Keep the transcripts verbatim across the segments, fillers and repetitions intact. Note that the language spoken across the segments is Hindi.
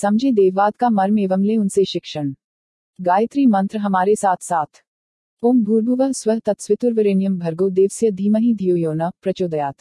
समझे देववाद का मर्म एवं ले उनसे शिक्षण। गायत्री मंत्र हमारे साथ साथ। ओम भूर्भुवः स्वः तत्सवितुर्वरेण्यं भर्गो देवस्य धीमहि धियो यो न प्रचोदयात्।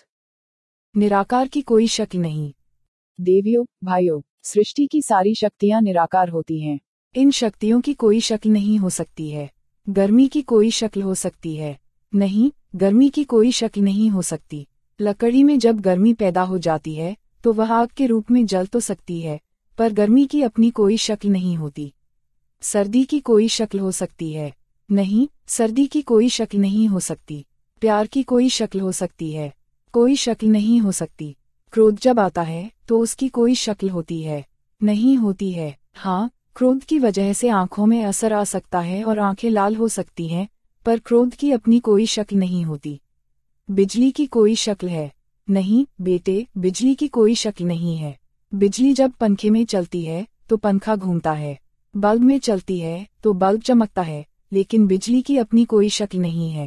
निराकार की कोई शक्ल नहीं। देवियों, भाइयों, सृष्टि की सारी शक्तियां निराकार होती हैं। इन शक्तियों की कोई शक्ल नहीं हो सकती है। गर्मी की कोई शक्ल हो सकती है? नहीं, गर्मी की कोई शक्ल नहीं हो सकती। लकड़ी में जब गर्मी पैदा हो जाती है तो वह आग के रूप में जल तो सकती है, पर गर्मी की अपनी कोई शक्ल नहीं होती। सर्दी की कोई शक्ल हो सकती है? नहीं, सर्दी की कोई शक्ल नहीं हो सकती। प्यार की कोई शक्ल हो सकती है? कोई शक्ल नहीं हो सकती। क्रोध जब आता है तो उसकी कोई शक्ल होती है? नहीं होती है। हाँ, क्रोध की वजह से आंखों में असर आ सकता है और आंखें लाल हो सकती हैं, पर क्रोध की अपनी कोई शक्ल नहीं होती। बिजली की कोई शक्ल है? नहीं बेटे, बिजली की कोई शक्ल नहीं है। बिजली जब पंखे में चलती है तो पंखा घूमता है, बल्ब में चलती है तो बल्ब चमकता है, लेकिन बिजली की अपनी कोई शक्ल नहीं है।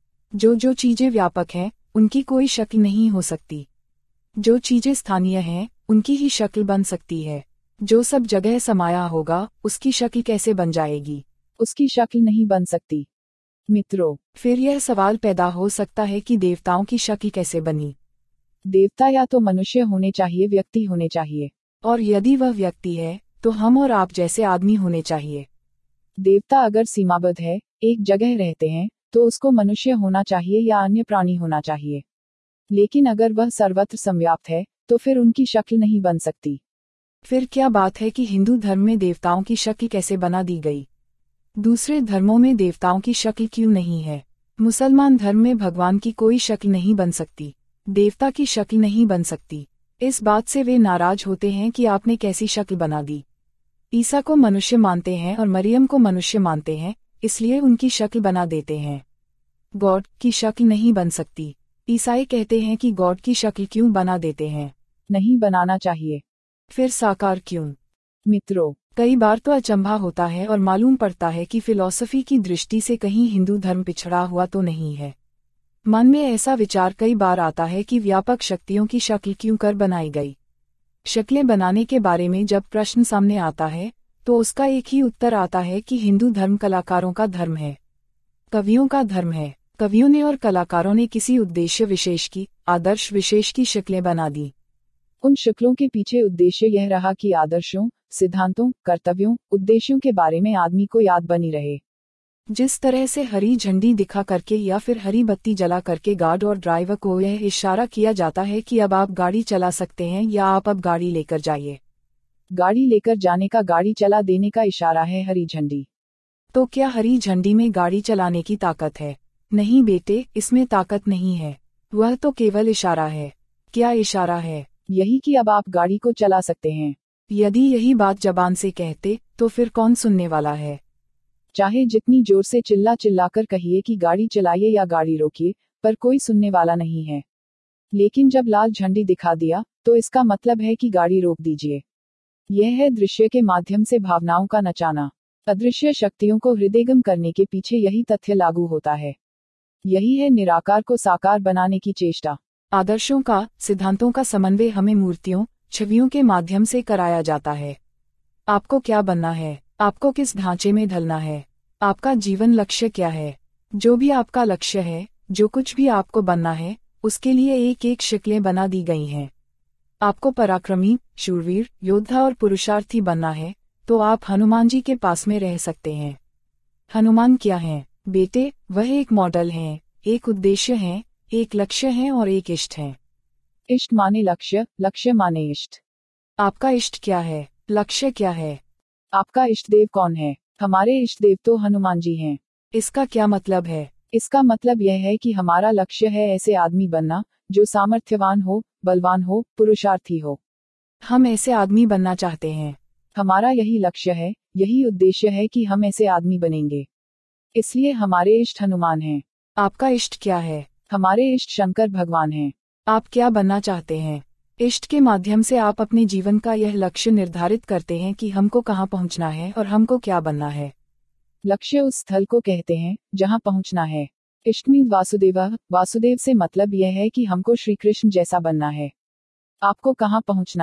जो जो चीजें व्यापक हैं, उनकी कोई शक्ल नहीं हो सकती। जो चीजें स्थानीय हैं, उनकी ही शक्ल बन सकती है। जो सब जगह समाया होगा, उसकी शक्ल कैसे बन जाएगी? उसकी शक्ल नहीं बन सकती। मित्रों, फिर यह सवाल पैदा हो सकता है कि देवताओं की शक्ल कैसे बनी? देवता या तो मनुष्य होने चाहिए, व्यक्ति होने चाहिए। और यदि वह व्यक्ति है तो हम और आप जैसे आदमी होने चाहिए। देवता अगर सीमाबद्ध है, एक जगह रहते हैं, तो उसको मनुष्य होना चाहिए या अन्य प्राणी होना चाहिए। लेकिन अगर वह सर्वत्र संव्याप्त है तो फिर उनकी शक्ल नहीं बन सकती। फिर क्या बात है कि हिंदू धर्म में देवताओं की शक्ल कैसे बना दी गई? दूसरे धर्मों में देवताओं की शक्ल क्यों नहीं है? मुसलमान धर्म में भगवान की कोई शक्ल नहीं बन सकती, देवता की शक्ल नहीं बन सकती। इस बात से वे नाराज होते हैं कि आपने कैसी शक्ल बना दी। ईसा को मनुष्य मानते हैं और मरियम को मनुष्य मानते हैं, इसलिए उनकी शक्ल बना देते हैं। गॉड की शक्ल नहीं बन सकती। ईसाई कहते हैं कि गॉड की शक्ल क्यों बना देते हैं? नहीं बनाना चाहिए। फिर साकार क्यों? मित्रों, कई बार तो अचंभा होता है और मालूम पड़ता है कि फिलॉसफी की दृष्टि से कहीं हिंदू धर्म पिछड़ा हुआ तो नहीं है। मन में ऐसा विचार कई बार आता है कि व्यापक शक्तियों की शक्ल क्यों कर बनाई गई। शक्लें बनाने के बारे में जब प्रश्न सामने आता है तो उसका एक ही उत्तर आता है कि हिंदू धर्म कलाकारों का धर्म है, कवियों का धर्म है। कवियों ने और कलाकारों ने किसी उद्देश्य विशेष की, आदर्श विशेष की शक्लें बना दी। उन शक्लों के पीछे उद्देश्य यह रहा कि आदर्शों, सिद्धांतों, कर्तव्यों, उद्देश्यों के बारे में आदमी को याद बनी रहे। जिस तरह से हरी झंडी दिखा करके या फिर हरी बत्ती जला करके गार्ड और ड्राइवर को यह इशारा किया जाता है कि अब आप गाड़ी चला सकते हैं या आप अब गाड़ी लेकर जाइए। गाड़ी लेकर जाने का, गाड़ी चला देने का इशारा है हरी झंडी। तो क्या हरी झंडी में गाड़ी चलाने की ताकत है? नहीं बेटे, इसमें ताकत नहीं है। वह तो केवल इशारा है। क्या इशारा है? यही कि अब आप गाड़ी को चला सकते हैं। यदि यही बात जबान से कहते तो फिर कौन सुनने वाला है? चाहे जितनी जोर से चिल्ला चिल्लाकर कहिए कि गाड़ी चलाइए या गाड़ी रोकिए, पर कोई सुनने वाला नहीं है। लेकिन जब लाल झंडी दिखा दिया तो इसका मतलब है कि गाड़ी रोक दीजिए। यह है दृश्य के माध्यम से भावनाओं का नचाना। अदृश्य शक्तियों को हृदयगम करने के पीछे यही तथ्य लागू होता है। यही है निराकार को साकार बनाने की चेष्टा। आदर्शों का, सिद्धांतों का समन्वय हमें मूर्तियों, छवियों के माध्यम से कराया जाता है। आपको क्या बनना है? आपको किस ढांचे में ढलना है? आपका जीवन लक्ष्य क्या है? जो भी आपका लक्ष्य है, जो कुछ भी आपको बनना है, उसके लिए एक एक शक्लें बना दी गई हैं। आपको पराक्रमी, शूरवीर, योद्धा और पुरुषार्थी बनना है, तो आप हनुमान जी के पास में रह सकते हैं। हनुमान क्या हैं? बेटे, वह एक मॉडल हैं, एक उद्देश्य हैं, एक लक्ष्य हैं और एक इष्ट हैं। इष्ट माने लक्ष्य, लक्ष्य माने इष्ट। आपका इष्ट क्या है? लक्ष्य क्या है? आपका इष्ट देव कौन है? हमारे इष्ट देव तो हनुमान जी हैं। इसका क्या मतलब है? इसका मतलब यह है कि हमारा लक्ष्य है ऐसे आदमी बनना जो सामर्थ्यवान हो, बलवान हो, पुरुषार्थी हो। हम ऐसे आदमी बनना चाहते हैं। हमारा यही लक्ष्य है, यही उद्देश्य है कि हम ऐसे आदमी बनेंगे। इसलिए हमारे इष्ट हनुमान हैं। आपका इष्ट क्या है? हमारे इष्ट शंकर भगवान हैं। आप क्या बनना चाहते हैं? इष्ट के माध्यम से आप अपने जीवन का यह लक्ष्य निर्धारित करते हैं कि हमको कहाँ पहुँचना है और हमको क्या बनना है। लक्ष्य उस स्थल को कहते हैं जहाँ पहुँचना है। इष्टमी वासुदेवा, वासुदेव से मतलब यह है कि हमको श्री कृष्ण जैसा बनना है। आपको कहाँ पहुँचना है?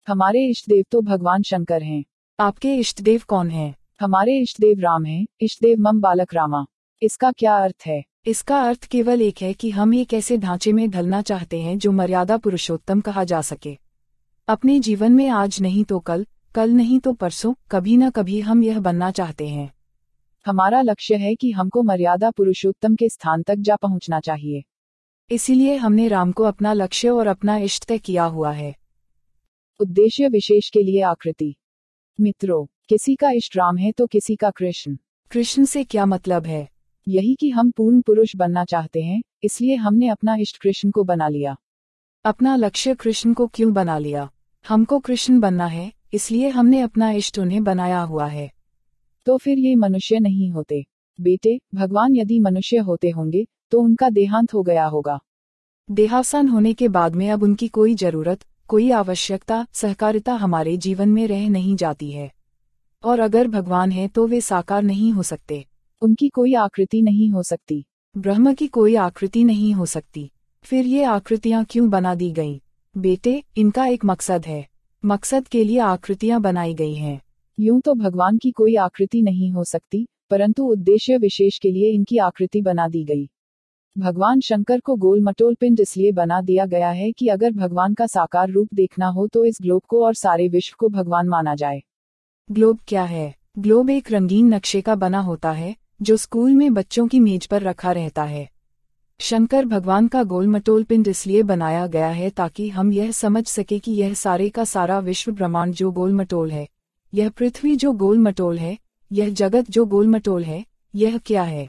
हमारे इष्ट देव तो भगवान शंकर हैं। आपके इष्ट देव कौन हैं? हमारे इष्ट देव राम हैं। इष्ट देव मम बालक रामा। इसका क्या अर्थ है? इसका अर्थ केवल एक है कि हम एक ऐसे ढांचे में ढलना चाहते हैं जो मर्यादा पुरुषोत्तम कहा जा सके। अपने जीवन में आज नहीं तो कल, कल नहीं तो परसों, कभी न कभी हम यह बनना चाहते हैं। हमारा लक्ष्य है कि हमको मर्यादा पुरुषोत्तम के स्थान तक जा पहुंचना चाहिए। इसीलिए हमने राम को अपना लक्ष्य और अपना इष्ट तय किया हुआ है। उद्देश्य विशेष के लिए आकृति। मित्रों, किसी का इष्ट राम है तो किसी का कृष्ण। कृष्ण से क्या मतलब है? यही कि हम पूर्ण पुरुष बनना चाहते हैं, इसलिए हमने अपना इष्ट कृष्ण को बना लिया। अपना लक्ष्य कृष्ण को क्यों बना लिया? हमको कृष्ण बनना है, इसलिए हमने अपना इष्ट उन्हें बनाया हुआ है। तो फिर ये मनुष्य नहीं होते। बेटे, भगवान यदि मनुष्य होते होंगे तो उनका देहांत हो गया होगा। देहावसान होने के बाद में अब उनकी कोई जरूरत, कोई आवश्यकता, सहकारिता हमारे जीवन में रह नहीं जाती है। और अगर भगवान है तो वे साकार नहीं हो सकते। उनकी कोई आकृति नहीं हो सकती। ब्रह्म की कोई आकृति नहीं हो सकती। फिर ये आकृतियां क्यों बना दी गईं? बेटे, इनका एक मकसद है। मकसद के लिए आकृतियां बनाई गई हैं। यूं तो भगवान की कोई आकृति नहीं हो सकती, परंतु उद्देश्य विशेष के लिए इनकी आकृति बना दी गई। भगवान शंकर को गोल मटोल पिंड इसलिए बना दिया गया है कि अगर भगवान का साकार रूप देखना हो तो इस ग्लोब को और सारे विश्व को भगवान माना जाए। ग्लोब क्या है? ग्लोब एक रंगीन नक्शे का बना होता है जो स्कूल में बच्चों की मेज पर रखा रहता है। शंकर भगवान का गोल मटोल पिंड इसलिए बनाया गया है ताकि हम यह समझ सके कि यह सारे का सारा विश्व ब्रह्मांड जो गोल मटोल है, यह पृथ्वी जो गोल मटोल है, यह जगत जो गोल मटोल है, यह क्या है?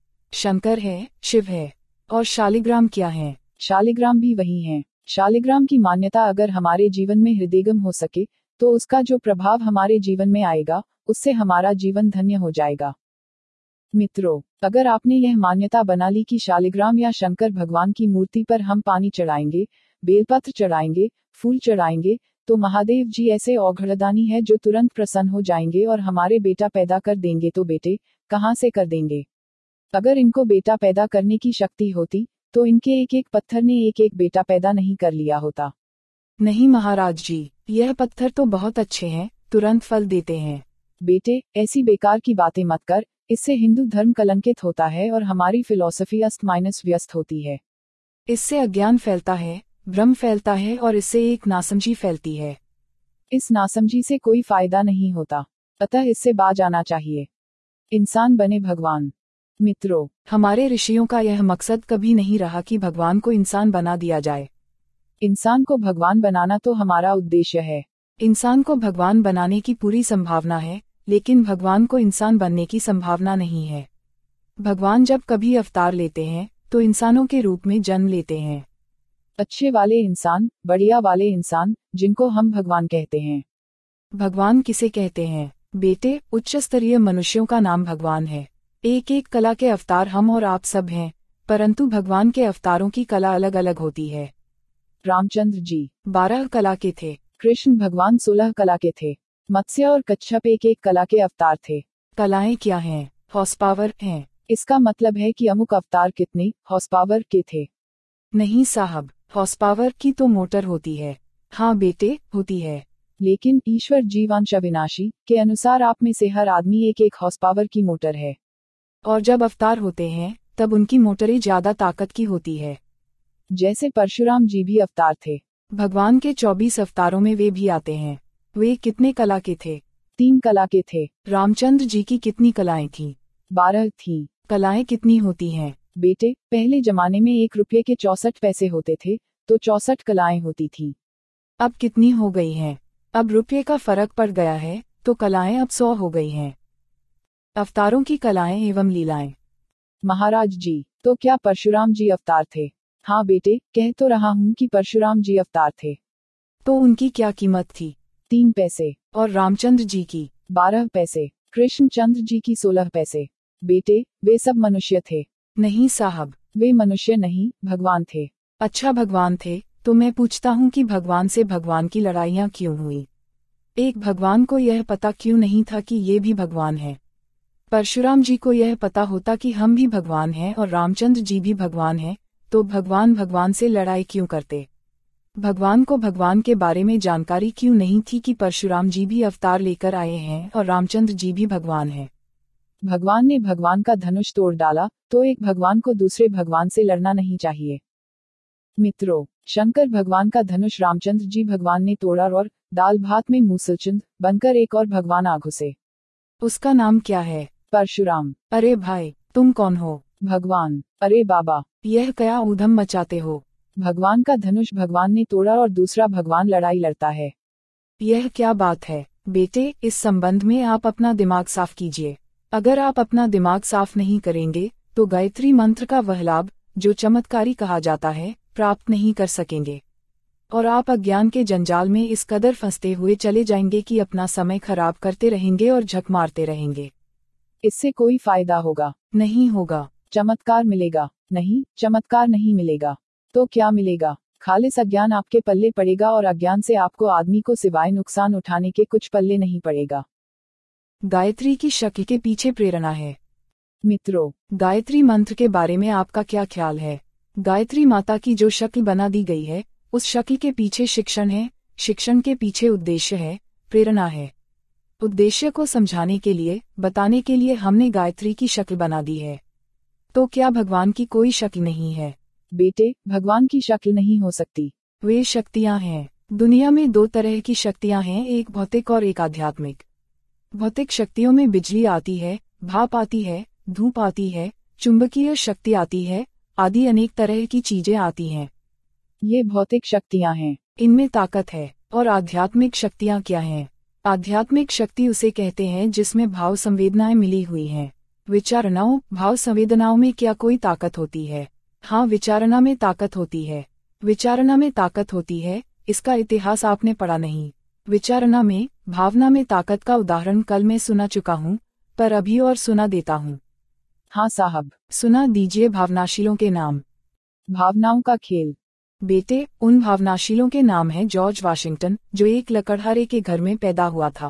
शंकर है, शिव है। और शालिग्राम क्या है? शालिग्राम भी वही है। शालिग्राम की मान्यता अगर हमारे जीवन में हृदयगम हो सके तो उसका जो प्रभाव हमारे जीवन में आएगा, उससे हमारा जीवन धन्य हो जाएगा। मित्रों, अगर आपने यह मान्यता बना ली कि शालिग्राम या शंकर भगवान की मूर्ति पर हम पानी चढ़ाएंगे, बेलपत्र चढ़ाएंगे, फूल चढ़ाएंगे, तो महादेव जी ऐसे औघड़दानी है जो तुरंत प्रसन्न हो जाएंगे और हमारे बेटा पैदा कर देंगे। तो बेटे, कहां से कर देंगे? अगर इनको बेटा पैदा करने की शक्ति होती तो इनके एक एक पत्थर ने एक एक बेटा पैदा नहीं कर लिया होता। नहीं महाराज जी, यह पत्थर तो बहुत अच्छे हैं, तुरंत फल देते हैं। बेटे, ऐसी बेकार की बातें मत कर, इससे हिंदू धर्म कलंकित होता है और हमारी फिलॉसफी अस्त माइनस व्यस्त होती है। इससे अज्ञान फैलता है, भ्रम फैलता है और इससे एक नासमझी फैलती है। इस नासमझी से कोई फायदा नहीं होता, अतः इससे बाज आना चाहिए। इंसान बने भगवान। मित्रों, हमारे ऋषियों का यह मकसद कभी नहीं रहा कि भगवान को इंसान बना दिया जाए। इंसान को भगवान बनाना तो हमारा उद्देश्य है। इंसान को भगवान बनाने की पूरी संभावना है, लेकिन भगवान को इंसान बनने की संभावना नहीं है। भगवान जब कभी अवतार लेते हैं तो इंसानों के रूप में जन्म लेते हैं। अच्छे वाले इंसान, बढ़िया वाले इंसान, जिनको हम भगवान कहते हैं। भगवान किसे कहते हैं? बेटे, उच्च स्तरीय मनुष्यों का नाम भगवान है। एक एक कला के अवतार हम और आप सब हैं, परंतु भगवान के अवतारों की कला अलग अलग होती है। रामचंद्र जी बारह कला के थे। कृष्ण भगवान सोलह कला के थे। मत्स्य और कच्छप एक एक कला के अवतार थे। कलाएं क्या हैं? हॉर्स पावर हैं। इसका मतलब है कि अमुक अवतार कितने हॉर्स पावर के थे? नहीं साहब, हॉर्स पावर की तो मोटर होती है। हाँ बेटे, होती है। लेकिन ईश्वर जीवांश अविनाशी के अनुसार आप में से हर आदमी एक एक हॉर्स पावर की मोटर है। और जब अवतार होते हैं तब उनकी मोटरें ज्यादा ताकत की होती है। जैसे परशुराम जी भी अवतार थे। भगवान के चौबीस अवतारों में वे भी आते हैं। वे कितने कला के थे? तीन कला के थे। रामचंद्र जी की कितनी कलाएं थीं? बारह थीं। कलाएं कितनी होती हैं? बेटे, पहले जमाने में एक रुपये के चौसठ पैसे होते थे, तो चौसठ कलाएं होती थीं। अब कितनी हो गई हैं? अब रुपये का फर्क पड़ गया है, तो कलाएं अब सौ हो गई हैं। अवतारों की कलाएं एवं लीलाएं। महाराज जी, तो क्या परशुराम जी अवतार थे? हाँ बेटे, कह तो रहा हूँ कि परशुराम जी अवतार थे। तो उनकी क्या कीमत थी? तीन पैसे। और रामचंद्र जी की? बारह पैसे। कृष्णचंद्र जी की सोलह पैसे। बेटे, वे सब मनुष्य थे। नहीं साहब, वे मनुष्य नहीं, भगवान थे। अच्छा भगवान थे, तो मैं पूछता हूँ कि भगवान से भगवान की लड़ाइयाँ क्यों हुई? एक भगवान को यह पता क्यों नहीं था कि ये भी भगवान है? परशुराम जी को यह पता होता कि हम भी भगवान हैं और रामचंद्र जी भी भगवान हैं, तो भगवान भगवान से लड़ाई क्यों करते? भगवान को भगवान के बारे में जानकारी क्यों नहीं थी कि परशुराम जी भी अवतार लेकर आए हैं और रामचंद्र जी भी भगवान हैं। भगवान ने भगवान का धनुष तोड़ डाला, तो एक भगवान को दूसरे भगवान से लड़ना नहीं चाहिए। मित्रों, शंकर भगवान का धनुष रामचंद्र जी भगवान ने तोड़ा और दाल भात में मूसलचंद बनकर एक और भगवान आ घुसे। उसका नाम क्या है? परशुराम। अरे भाई, तुम कौन हो? भगवान। अरे बाबा, यह क्या ऊधम मचाते हो? भगवान का धनुष भगवान ने तोड़ा और दूसरा भगवान लड़ाई लड़ता है। यह क्या बात है? बेटे, इस संबंध में आप अपना दिमाग साफ कीजिए। अगर आप अपना दिमाग साफ नहीं करेंगे तो गायत्री मंत्र का वह लाभ, जो चमत्कारी कहा जाता है, प्राप्त नहीं कर सकेंगे और आप अज्ञान के जंजाल में इस कदर फंसते हुए चले जाएंगे कि अपना समय खराब करते रहेंगे और झक मारते रहेंगे। इससे कोई फायदा होगा? नहीं होगा। चमत्कार मिलेगा? नहीं, चमत्कार नहीं मिलेगा। तो क्या मिलेगा? खालिस अज्ञान आपके पल्ले पड़ेगा और अज्ञान से आपको आदमी को सिवाय नुकसान उठाने के कुछ पल्ले नहीं पड़ेगा। गायत्री की शक्ल के पीछे प्रेरणा है। मित्रों, गायत्री मंत्र के बारे में आपका क्या ख्याल है? गायत्री माता की जो शक्ल बना दी गई है, उस शक्ल के पीछे शिक्षण है, शिक्षण के पीछे उद्देश्य है, प्रेरणा है। उद्देश्य को समझाने के लिए, बताने के लिए हमने गायत्री की शक्ल बना दी है। तो क्या भगवान की कोई शक्ल नहीं है? बेटे, भगवान की शक्ल नहीं हो सकती। वे शक्तियां हैं। दुनिया में दो तरह की शक्तियां हैं, एक भौतिक और एक आध्यात्मिक। भौतिक शक्तियों में बिजली आती है, भाप आती है, धूप आती है, चुंबकीय शक्ति आती है, आदि अनेक तरह की चीजें आती हैं। ये भौतिक शक्तियां हैं। इनमें ताकत है। और आध्यात्मिक शक्तियां क्या हैं? आध्यात्मिक शक्ति उसे कहते हैं जिसमें भाव संवेदनाएं मिली हुई हैं। विचारणाओं, भाव संवेदनाओं में क्या कोई ताकत होती है? हाँ, विचारणा में ताकत होती है। विचारणा में ताकत होती है, इसका इतिहास आपने पढ़ा नहीं। विचारणा में, भावना में ताकत का उदाहरण कल मैं सुना चुका हूँ, पर अभी और सुना देता हूँ। हाँ साहब, सुना दीजिए भावनाशीलों के नाम। भावनाओं का खेल। बेटे, उन भावनाशीलों के नाम है जॉर्ज वाशिंगटन, जो एक लकड़हारे के घर में पैदा हुआ था।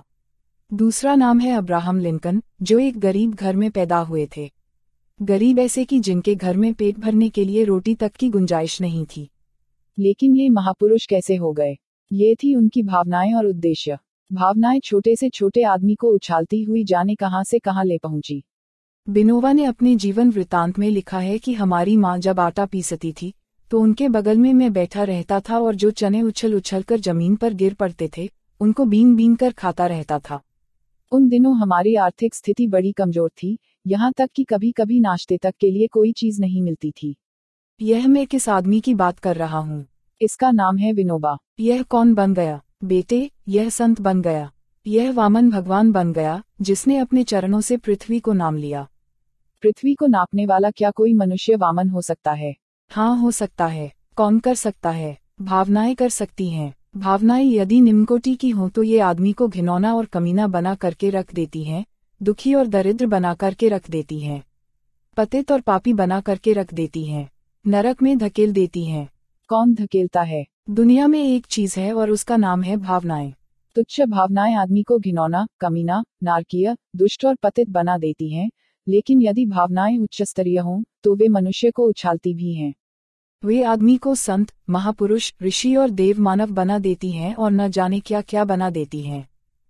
दूसरा नाम है अब्राहम लिंकन, जो एक गरीब घर में पैदा हुए थे। गरीब ऐसे कि जिनके घर में पेट भरने के लिए रोटी तक की गुंजाइश नहीं थी। लेकिन ये महापुरुष कैसे हो गए? ये थी उनकी भावनाएं और उद्देश्य। भावनाएं छोटे से छोटे आदमी को उछालती हुई जाने कहां से कहां ले पहुंची। बिनोवा ने अपने जीवन वृत्तांत में लिखा है कि हमारी माँ जब आटा पीसती थी तो उनके बगल में मैं बैठा रहता था और जो चने उछल उछल कर जमीन पर गिर पड़ते थे उनको बीन बीन कर खाता रहता था। उन दिनों हमारी आर्थिक स्थिति बड़ी कमजोर थी, यहाँ तक कि कभी कभी नाश्ते तक के लिए कोई चीज नहीं मिलती थी। यह मैं किस आदमी की बात कर रहा हूँ? इसका नाम है विनोबा। यह कौन बन गया? बेटे, यह संत बन गया। यह वामन भगवान बन गया, जिसने अपने चरणों से पृथ्वी को नाम लिया। पृथ्वी को नापने वाला क्या कोई मनुष्य वामन हो सकता है? हाँ, हो सकता है। कौन कर सकता है? भावनाएं कर सकती हैं। भावनाएं यदि निम्नकोटि की हों तो ये आदमी को घिनौना और कमीना बना करके रख देती हैं, दुखी और दरिद्र बना करके रख देती हैं, पतित और पापी बना करके रख देती हैं, नरक में धकेल देती हैं। कौन धकेलता है? दुनिया में एक चीज है और उसका नाम है भावनाएं। तुच्छ भावनाएं आदमी को घिनौना, कमीना, नारकीय, दुष्ट और पतित बना देती हैं, लेकिन यदि भावनाएं उच्च स्तरीय हों तो वे मनुष्य को उछालती भी हैं। वे आदमी को संत, महापुरुष, ऋषि और देव मानव बना देती हैं और न जाने क्या क्या बना देती हैं।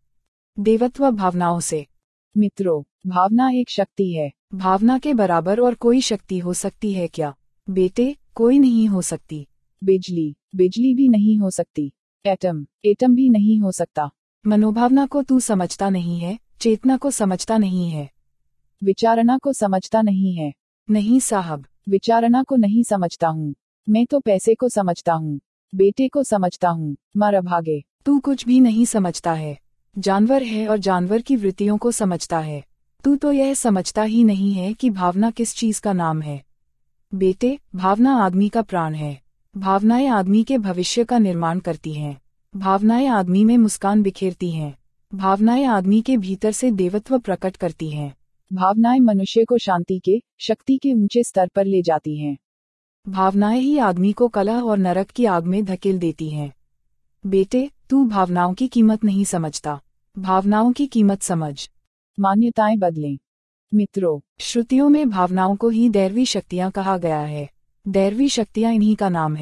देवत्व भावनाओं से। मित्रों, भावना एक शक्ति है। भावना के बराबर और कोई शक्ति हो सकती है क्या? बेटे, कोई नहीं हो सकती। बिजली, बिजली भी नहीं हो सकती। एटम, एटम भी नहीं हो सकता। मनोभावना को तू समझता नहीं है, चेतना को समझता नहीं है, विचारणा को समझता नहीं है। नहीं साहब, विचारणा को नहीं समझता हूँ। मैं तो पैसे को समझता हूँ, बेटे को समझता हूँ। मर अभागे, तू कुछ भी नहीं समझता है। जानवर है और जानवर की वृत्तियों को समझता है। तू तो यह समझता ही नहीं है कि भावना किस चीज का नाम है। बेटे, भावना आदमी का प्राण है। भावनाएं आदमी के भविष्य का निर्माण करती हैं। भावनाएं आदमी में मुस्कान बिखेरती हैं। भावनाएं आदमी के भीतर से देवत्व प्रकट करती हैं। भावनाएं मनुष्य को शांति के, शक्ति के ऊंचे स्तर पर ले जाती हैं। भावनाएं ही आदमी को कलह और नरक की आग में धकेल देती हैं। बेटे, तू भावनाओं की कीमत नहीं समझता। भावनाओं की कीमत समझ। मान्यताएं बदलें। मित्रों, श्रुतियों में भावनाओं को ही दैवी शक्तियां कहा गया है। दैवी शक्तियां इन्हीं का नाम है।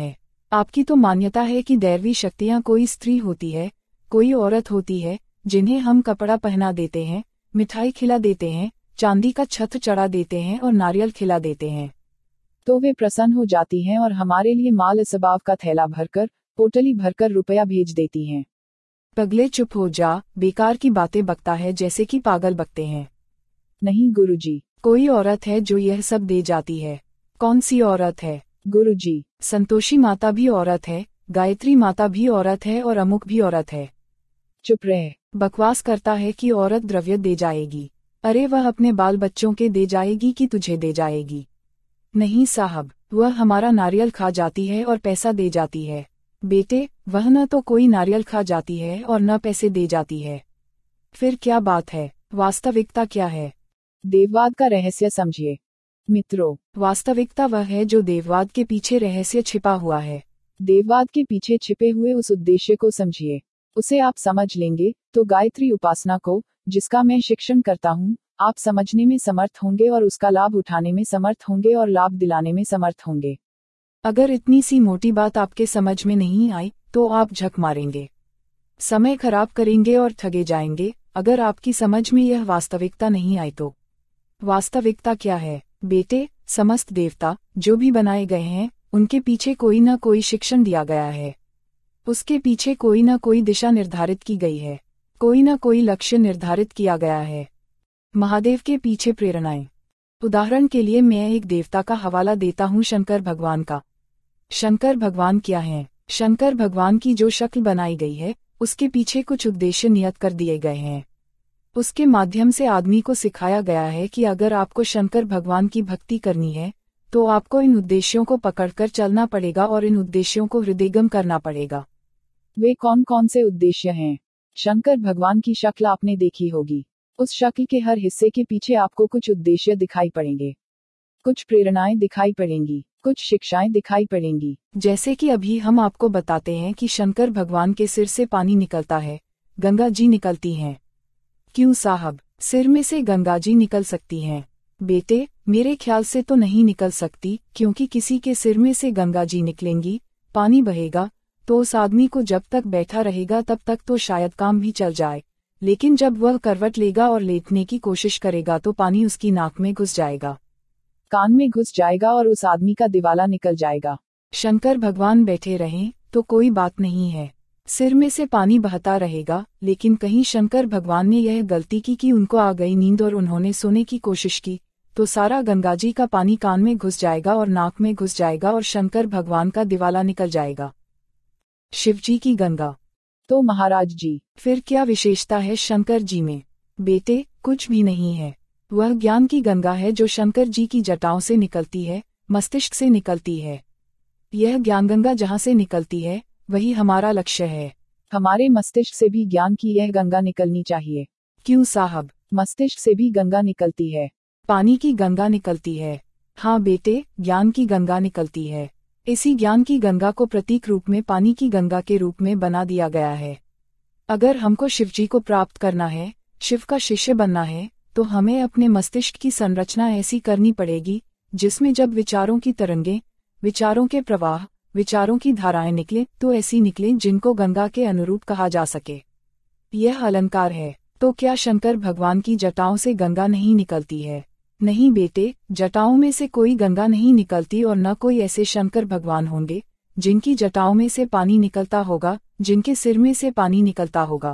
आपकी तो मान्यता है कि दैवी शक्तियाँ कोई स्त्री होती है, कोई औरत होती है, जिन्हें हम कपड़ा पहना देते हैं, मिठाई खिला देते हैं, चांदी का छत्र चढ़ा देते हैं और नारियल खिला देते हैं। तो वे प्रसन्न हो जाती हैं और हमारे लिए माल इसबाब का थैला भरकर, पोटली भरकर रुपया भेज देती हैं। पगले चुप हो जा, बेकार की बातें बकता है जैसे कि पागल बकते हैं। नहीं गुरुजी। कोई औरत है जो यह सब दे जाती है। कौन सी औरत है? गुरुजी। संतोषी माता भी औरत है, गायत्री माता भी औरत है और अमुक भी औरत है। चुप रह। बकवास करता है कि औरत द्रव्य दे जाएगी। अरे वह अपने बाल बच्चों के दे जाएगी कि तुझे दे जाएगी? नहीं साहब, वह हमारा नारियल खा जाती है और पैसा दे जाती है। बेटे, वह न तो कोई नारियल खा जाती है और न पैसे दे जाती है। फिर क्या बात है? वास्तविकता क्या है? देववाद का रहस्य समझिए। मित्रों, वास्तविकता वह है जो देववाद के पीछे रहस्य छिपा हुआ है। देववाद के पीछे छिपे हुए उस उद्देश्य को समझिए। उसे आप समझ लेंगे तो गायत्री उपासना को, जिसका मैं शिक्षण करता हूँ, आप समझने में समर्थ होंगे और उसका लाभ उठाने में समर्थ होंगे और लाभ दिलाने में समर्थ होंगे। अगर इतनी सी मोटी बात आपके समझ में नहीं आई तो आप झक मारेंगे, समय खराब करेंगे और ठगे जाएंगे। अगर आपकी समझ में यह वास्तविकता नहीं आई तो वास्तविकता क्या है? बेटे, समस्त देवता जो भी बनाए गए हैं, उनके पीछे कोई न कोई शिक्षण दिया गया है। उसके पीछे कोई न कोई दिशा निर्धारित की गई है, कोई न कोई लक्ष्य निर्धारित किया गया है। महादेव के पीछे प्रेरणाएं। उदाहरण के लिए मैं एक देवता का हवाला देता हूँ, शंकर भगवान का। शंकर भगवान क्या हैं? शंकर भगवान की जो शक्ल बनाई गई है, उसके पीछे कुछ उद्देश्य नियत कर दिए गए हैं। उसके माध्यम से आदमी को सिखाया गया है कि अगर आपको शंकर भगवान की भक्ति करनी है तो आपको इन उद्देश्यों को पकड़कर चलना पड़ेगा और इन उद्देश्यों को हृदयगम करना पड़ेगा। वे कौन कौन से उद्देश्य हैं? शंकर भगवान की शक्ल आपने देखी होगी। उस शक्ल के हर हिस्से के पीछे आपको कुछ उद्देश्य दिखाई पड़ेंगे, कुछ प्रेरणाएं दिखाई पड़ेंगी, कुछ शिक्षाएं दिखाई पड़ेंगी। जैसे कि अभी हम आपको बताते हैं कि शंकर भगवान के सिर से पानी निकलता है, गंगा जी निकलती हैं। क्यों साहब, सिर में से गंगा जी निकल सकती हैं? बेटे, मेरे ख्याल से तो नहीं निकल सकती, क्योंकि किसी के सिर में से गंगा जी निकलेंगी, पानी बहेगा, तो उस आदमी को जब तक बैठा रहेगा तब तक तो शायद काम भी चल जाए, लेकिन जब वह करवट लेगा और लेटने की कोशिश करेगा तो पानी उसकी नाक में घुस जाएगा, कान में घुस जाएगा और उस आदमी का दिवाला निकल जाएगा। शंकर भगवान बैठे रहें तो कोई बात नहीं है, सिर में से पानी बहता रहेगा। लेकिन कहीं शंकर भगवान ने यह गलती की कि उनको आ गई नींद और उन्होंने सोने की कोशिश की, तो सारा गंगा जी का पानी कान में घुस जाएगा और नाक में घुस जाएगा और शंकर भगवान का दिवाला निकल जाएगा। शिवजी की गंगा। तो महाराज जी, फिर क्या विशेषता है शंकर जी में? बेटे, कुछ भी नहीं है। वह ज्ञान की गंगा है जो शंकर जी की जटाओं से निकलती है, मस्तिष्क से निकलती है। यह ज्ञान गंगा जहाँ से निकलती है वही हमारा लक्ष्य है। हमारे मस्तिष्क से भी ज्ञान की यह गंगा निकलनी चाहिए। क्यों साहब? मस्तिष्क से भी गंगा निकलती है। पानी की गंगा निकलती है। हाँ बेटे, ज्ञान की गंगा निकलती है। इसी ज्ञान की गंगा को प्रतीक रूप में पानी की गंगा के रूप में बना दिया गया है। अगर हमको शिवजी को प्राप्त करना है, शिव का शिष्य बनना है, तो हमें अपने मस्तिष्क की संरचना ऐसी करनी पड़ेगी जिसमें जब विचारों की तरंगें, विचारों के प्रवाह, विचारों की धाराएं निकले तो ऐसी निकले जिनको गंगा के अनुरूप कहा जा सके। यह अलंकार है। तो क्या शंकर भगवान की जटाओं से गंगा नहीं निकलती है? नहीं बेटे, जटाओं में से कोई गंगा नहीं निकलती और न कोई ऐसे शंकर भगवान होंगे जिनकी जटाओं में से पानी निकलता होगा, जिनके सिर में से पानी निकलता होगा।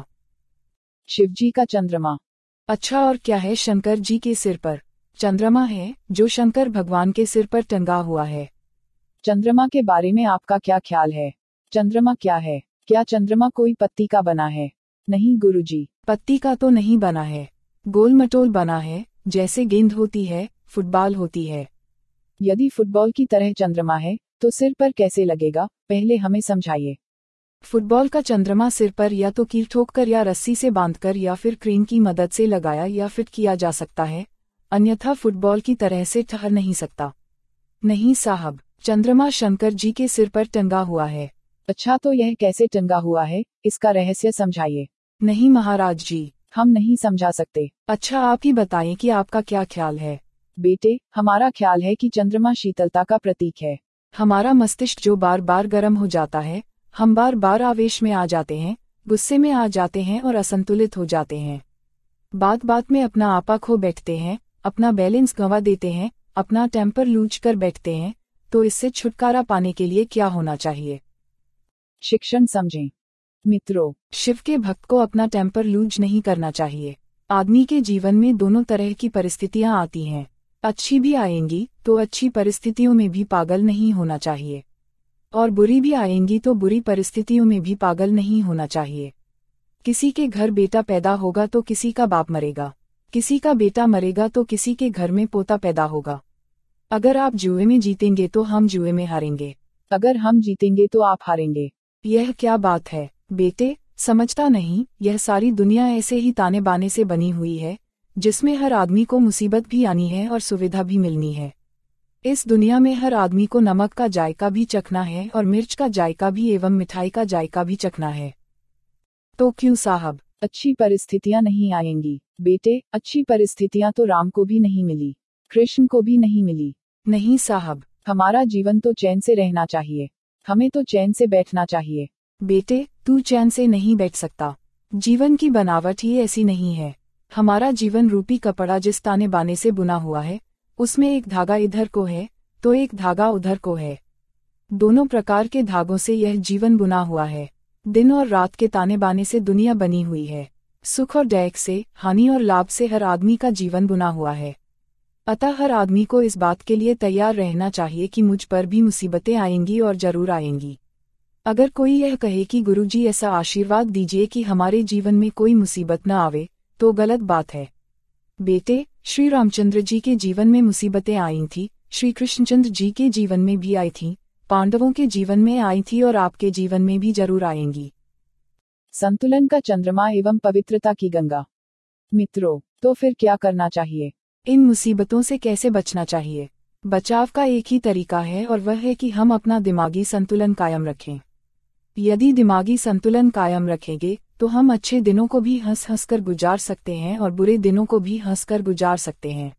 शिवजी का चंद्रमा। अच्छा, और क्या है शंकर जी के सिर पर? चंद्रमा है जो शंकर भगवान के सिर पर टंगा हुआ है। चंद्रमा के बारे में आपका क्या ख्याल है? चंद्रमा क्या है? क्या चंद्रमा कोई पत्ती का बना है? नहीं गुरुजी, पत्ती का तो नहीं बना है, गोल मटोल बना है, जैसे गेंद होती है, फुटबॉल होती है। यदि फुटबॉल की तरह चंद्रमा है तो सिर पर कैसे लगेगा, पहले हमें समझाइए। फुटबॉल का चंद्रमा सिर पर या तो कील ठोककर या रस्सी से बांधकर या फिर क्रेन की मदद से लगाया या फिट किया जा सकता है, अन्यथा फुटबॉल की तरह से ठहर नहीं सकता। नहीं साहब, चंद्रमा शंकर जी के सिर पर टंगा हुआ है। अच्छा, तो यह कैसे टंगा हुआ है, इसका रहस्य समझाइए। नहीं महाराज जी, हम नहीं समझा सकते। अच्छा, आप ही बताएं कि आपका क्या ख्याल है। बेटे, हमारा ख्याल है कि चंद्रमा शीतलता का प्रतीक है। हमारा मस्तिष्क जो बार बार गर्म हो जाता है, हम बार बार आवेश में आ जाते हैं, गुस्से में आ जाते हैं और असंतुलित हो जाते हैं। बात बात में अपना आपा खो बैठते हैं, अपना बैलेंस गंवा देते हैं, अपना टेम्पर लूज कर बैठते हैं। तो इससे छुटकारा पाने के लिए क्या होना चाहिए? शिक्षण समझें। मित्रों, शिव के भक्त को अपना टेम्पर लूज नहीं करना चाहिए। आदमी के जीवन में दोनों तरह की परिस्थितियां आती हैं, अच्छी भी आएंगी तो अच्छी परिस्थितियों में भी पागल नहीं होना चाहिए, और बुरी भी आएंगी तो बुरी परिस्थितियों में भी पागल नहीं होना चाहिए। किसी के घर बेटा पैदा होगा तो किसी का बाप मरेगा, किसी का बेटा मरेगा तो किसी के घर में पोता पैदा होगा। अगर आप जुए में जीतेंगे तो हम जुए में हारेंगे, अगर हम जीतेंगे तो आप हारेंगे। यह क्या बात है बेटे, समझता नहीं? यह सारी दुनिया ऐसे ही ताने बाने से बनी हुई है, जिसमें हर आदमी को मुसीबत भी आनी है और सुविधा भी मिलनी है। इस दुनिया में हर आदमी को नमक का जायका भी चखना है और मिर्च का जायका भी एवं मिठाई का जायका भी चखना है। तो क्यों साहब अच्छी परिस्थितियां नहीं आएंगी? बेटे, अच्छी परिस्थितियां तो राम को भी नहीं मिली, कृष्ण को भी नहीं मिली। नहीं साहब, हमारा जीवन तो चैन से रहना चाहिए, हमें तो चैन से बैठना चाहिए। बेटे, तू चैन से नहीं बैठ सकता। जीवन की बनावट ही ऐसी नहीं है। हमारा जीवन रूपी कपड़ा जिस ताने बाने से बुना हुआ है, उसमें एक धागा इधर को है तो एक धागा उधर को है। दोनों प्रकार के धागों से यह जीवन बुना हुआ है। दिन और रात के ताने बाने से दुनिया बनी हुई है। सुख और डैक से, हानि और लाभ से हर आदमी का जीवन बुना हुआ है। अतः हर आदमी को इस बात के लिए तैयार रहना चाहिए कि मुझ पर भी मुसीबतें आएंगी और जरूर आएंगी। अगर कोई यह कहे कि गुरुजी ऐसा आशीर्वाद दीजिए कि हमारे जीवन में कोई मुसीबत न आवे, तो गलत बात है। बेटे, श्री रामचंद्र जी के जीवन में मुसीबतें आई थी, श्री कृष्णचंद्र जी के जीवन में भी आई थी, पांडवों के जीवन में आई थी और आपके जीवन में भी जरूर आएंगी। संतुलन का चंद्रमा एवं पवित्रता की गंगा। मित्रों, तो फिर क्या करना चाहिए? इन मुसीबतों से कैसे बचना चाहिए? बचाव का एक ही तरीका है और वह है कि हम अपना दिमागी संतुलन कायम रखें। यदि दिमागी संतुलन कायम रखेंगे तो हम अच्छे दिनों को भी हंस हंस कर गुजार सकते हैं और बुरे दिनों को भी हंस कर गुजार सकते हैं।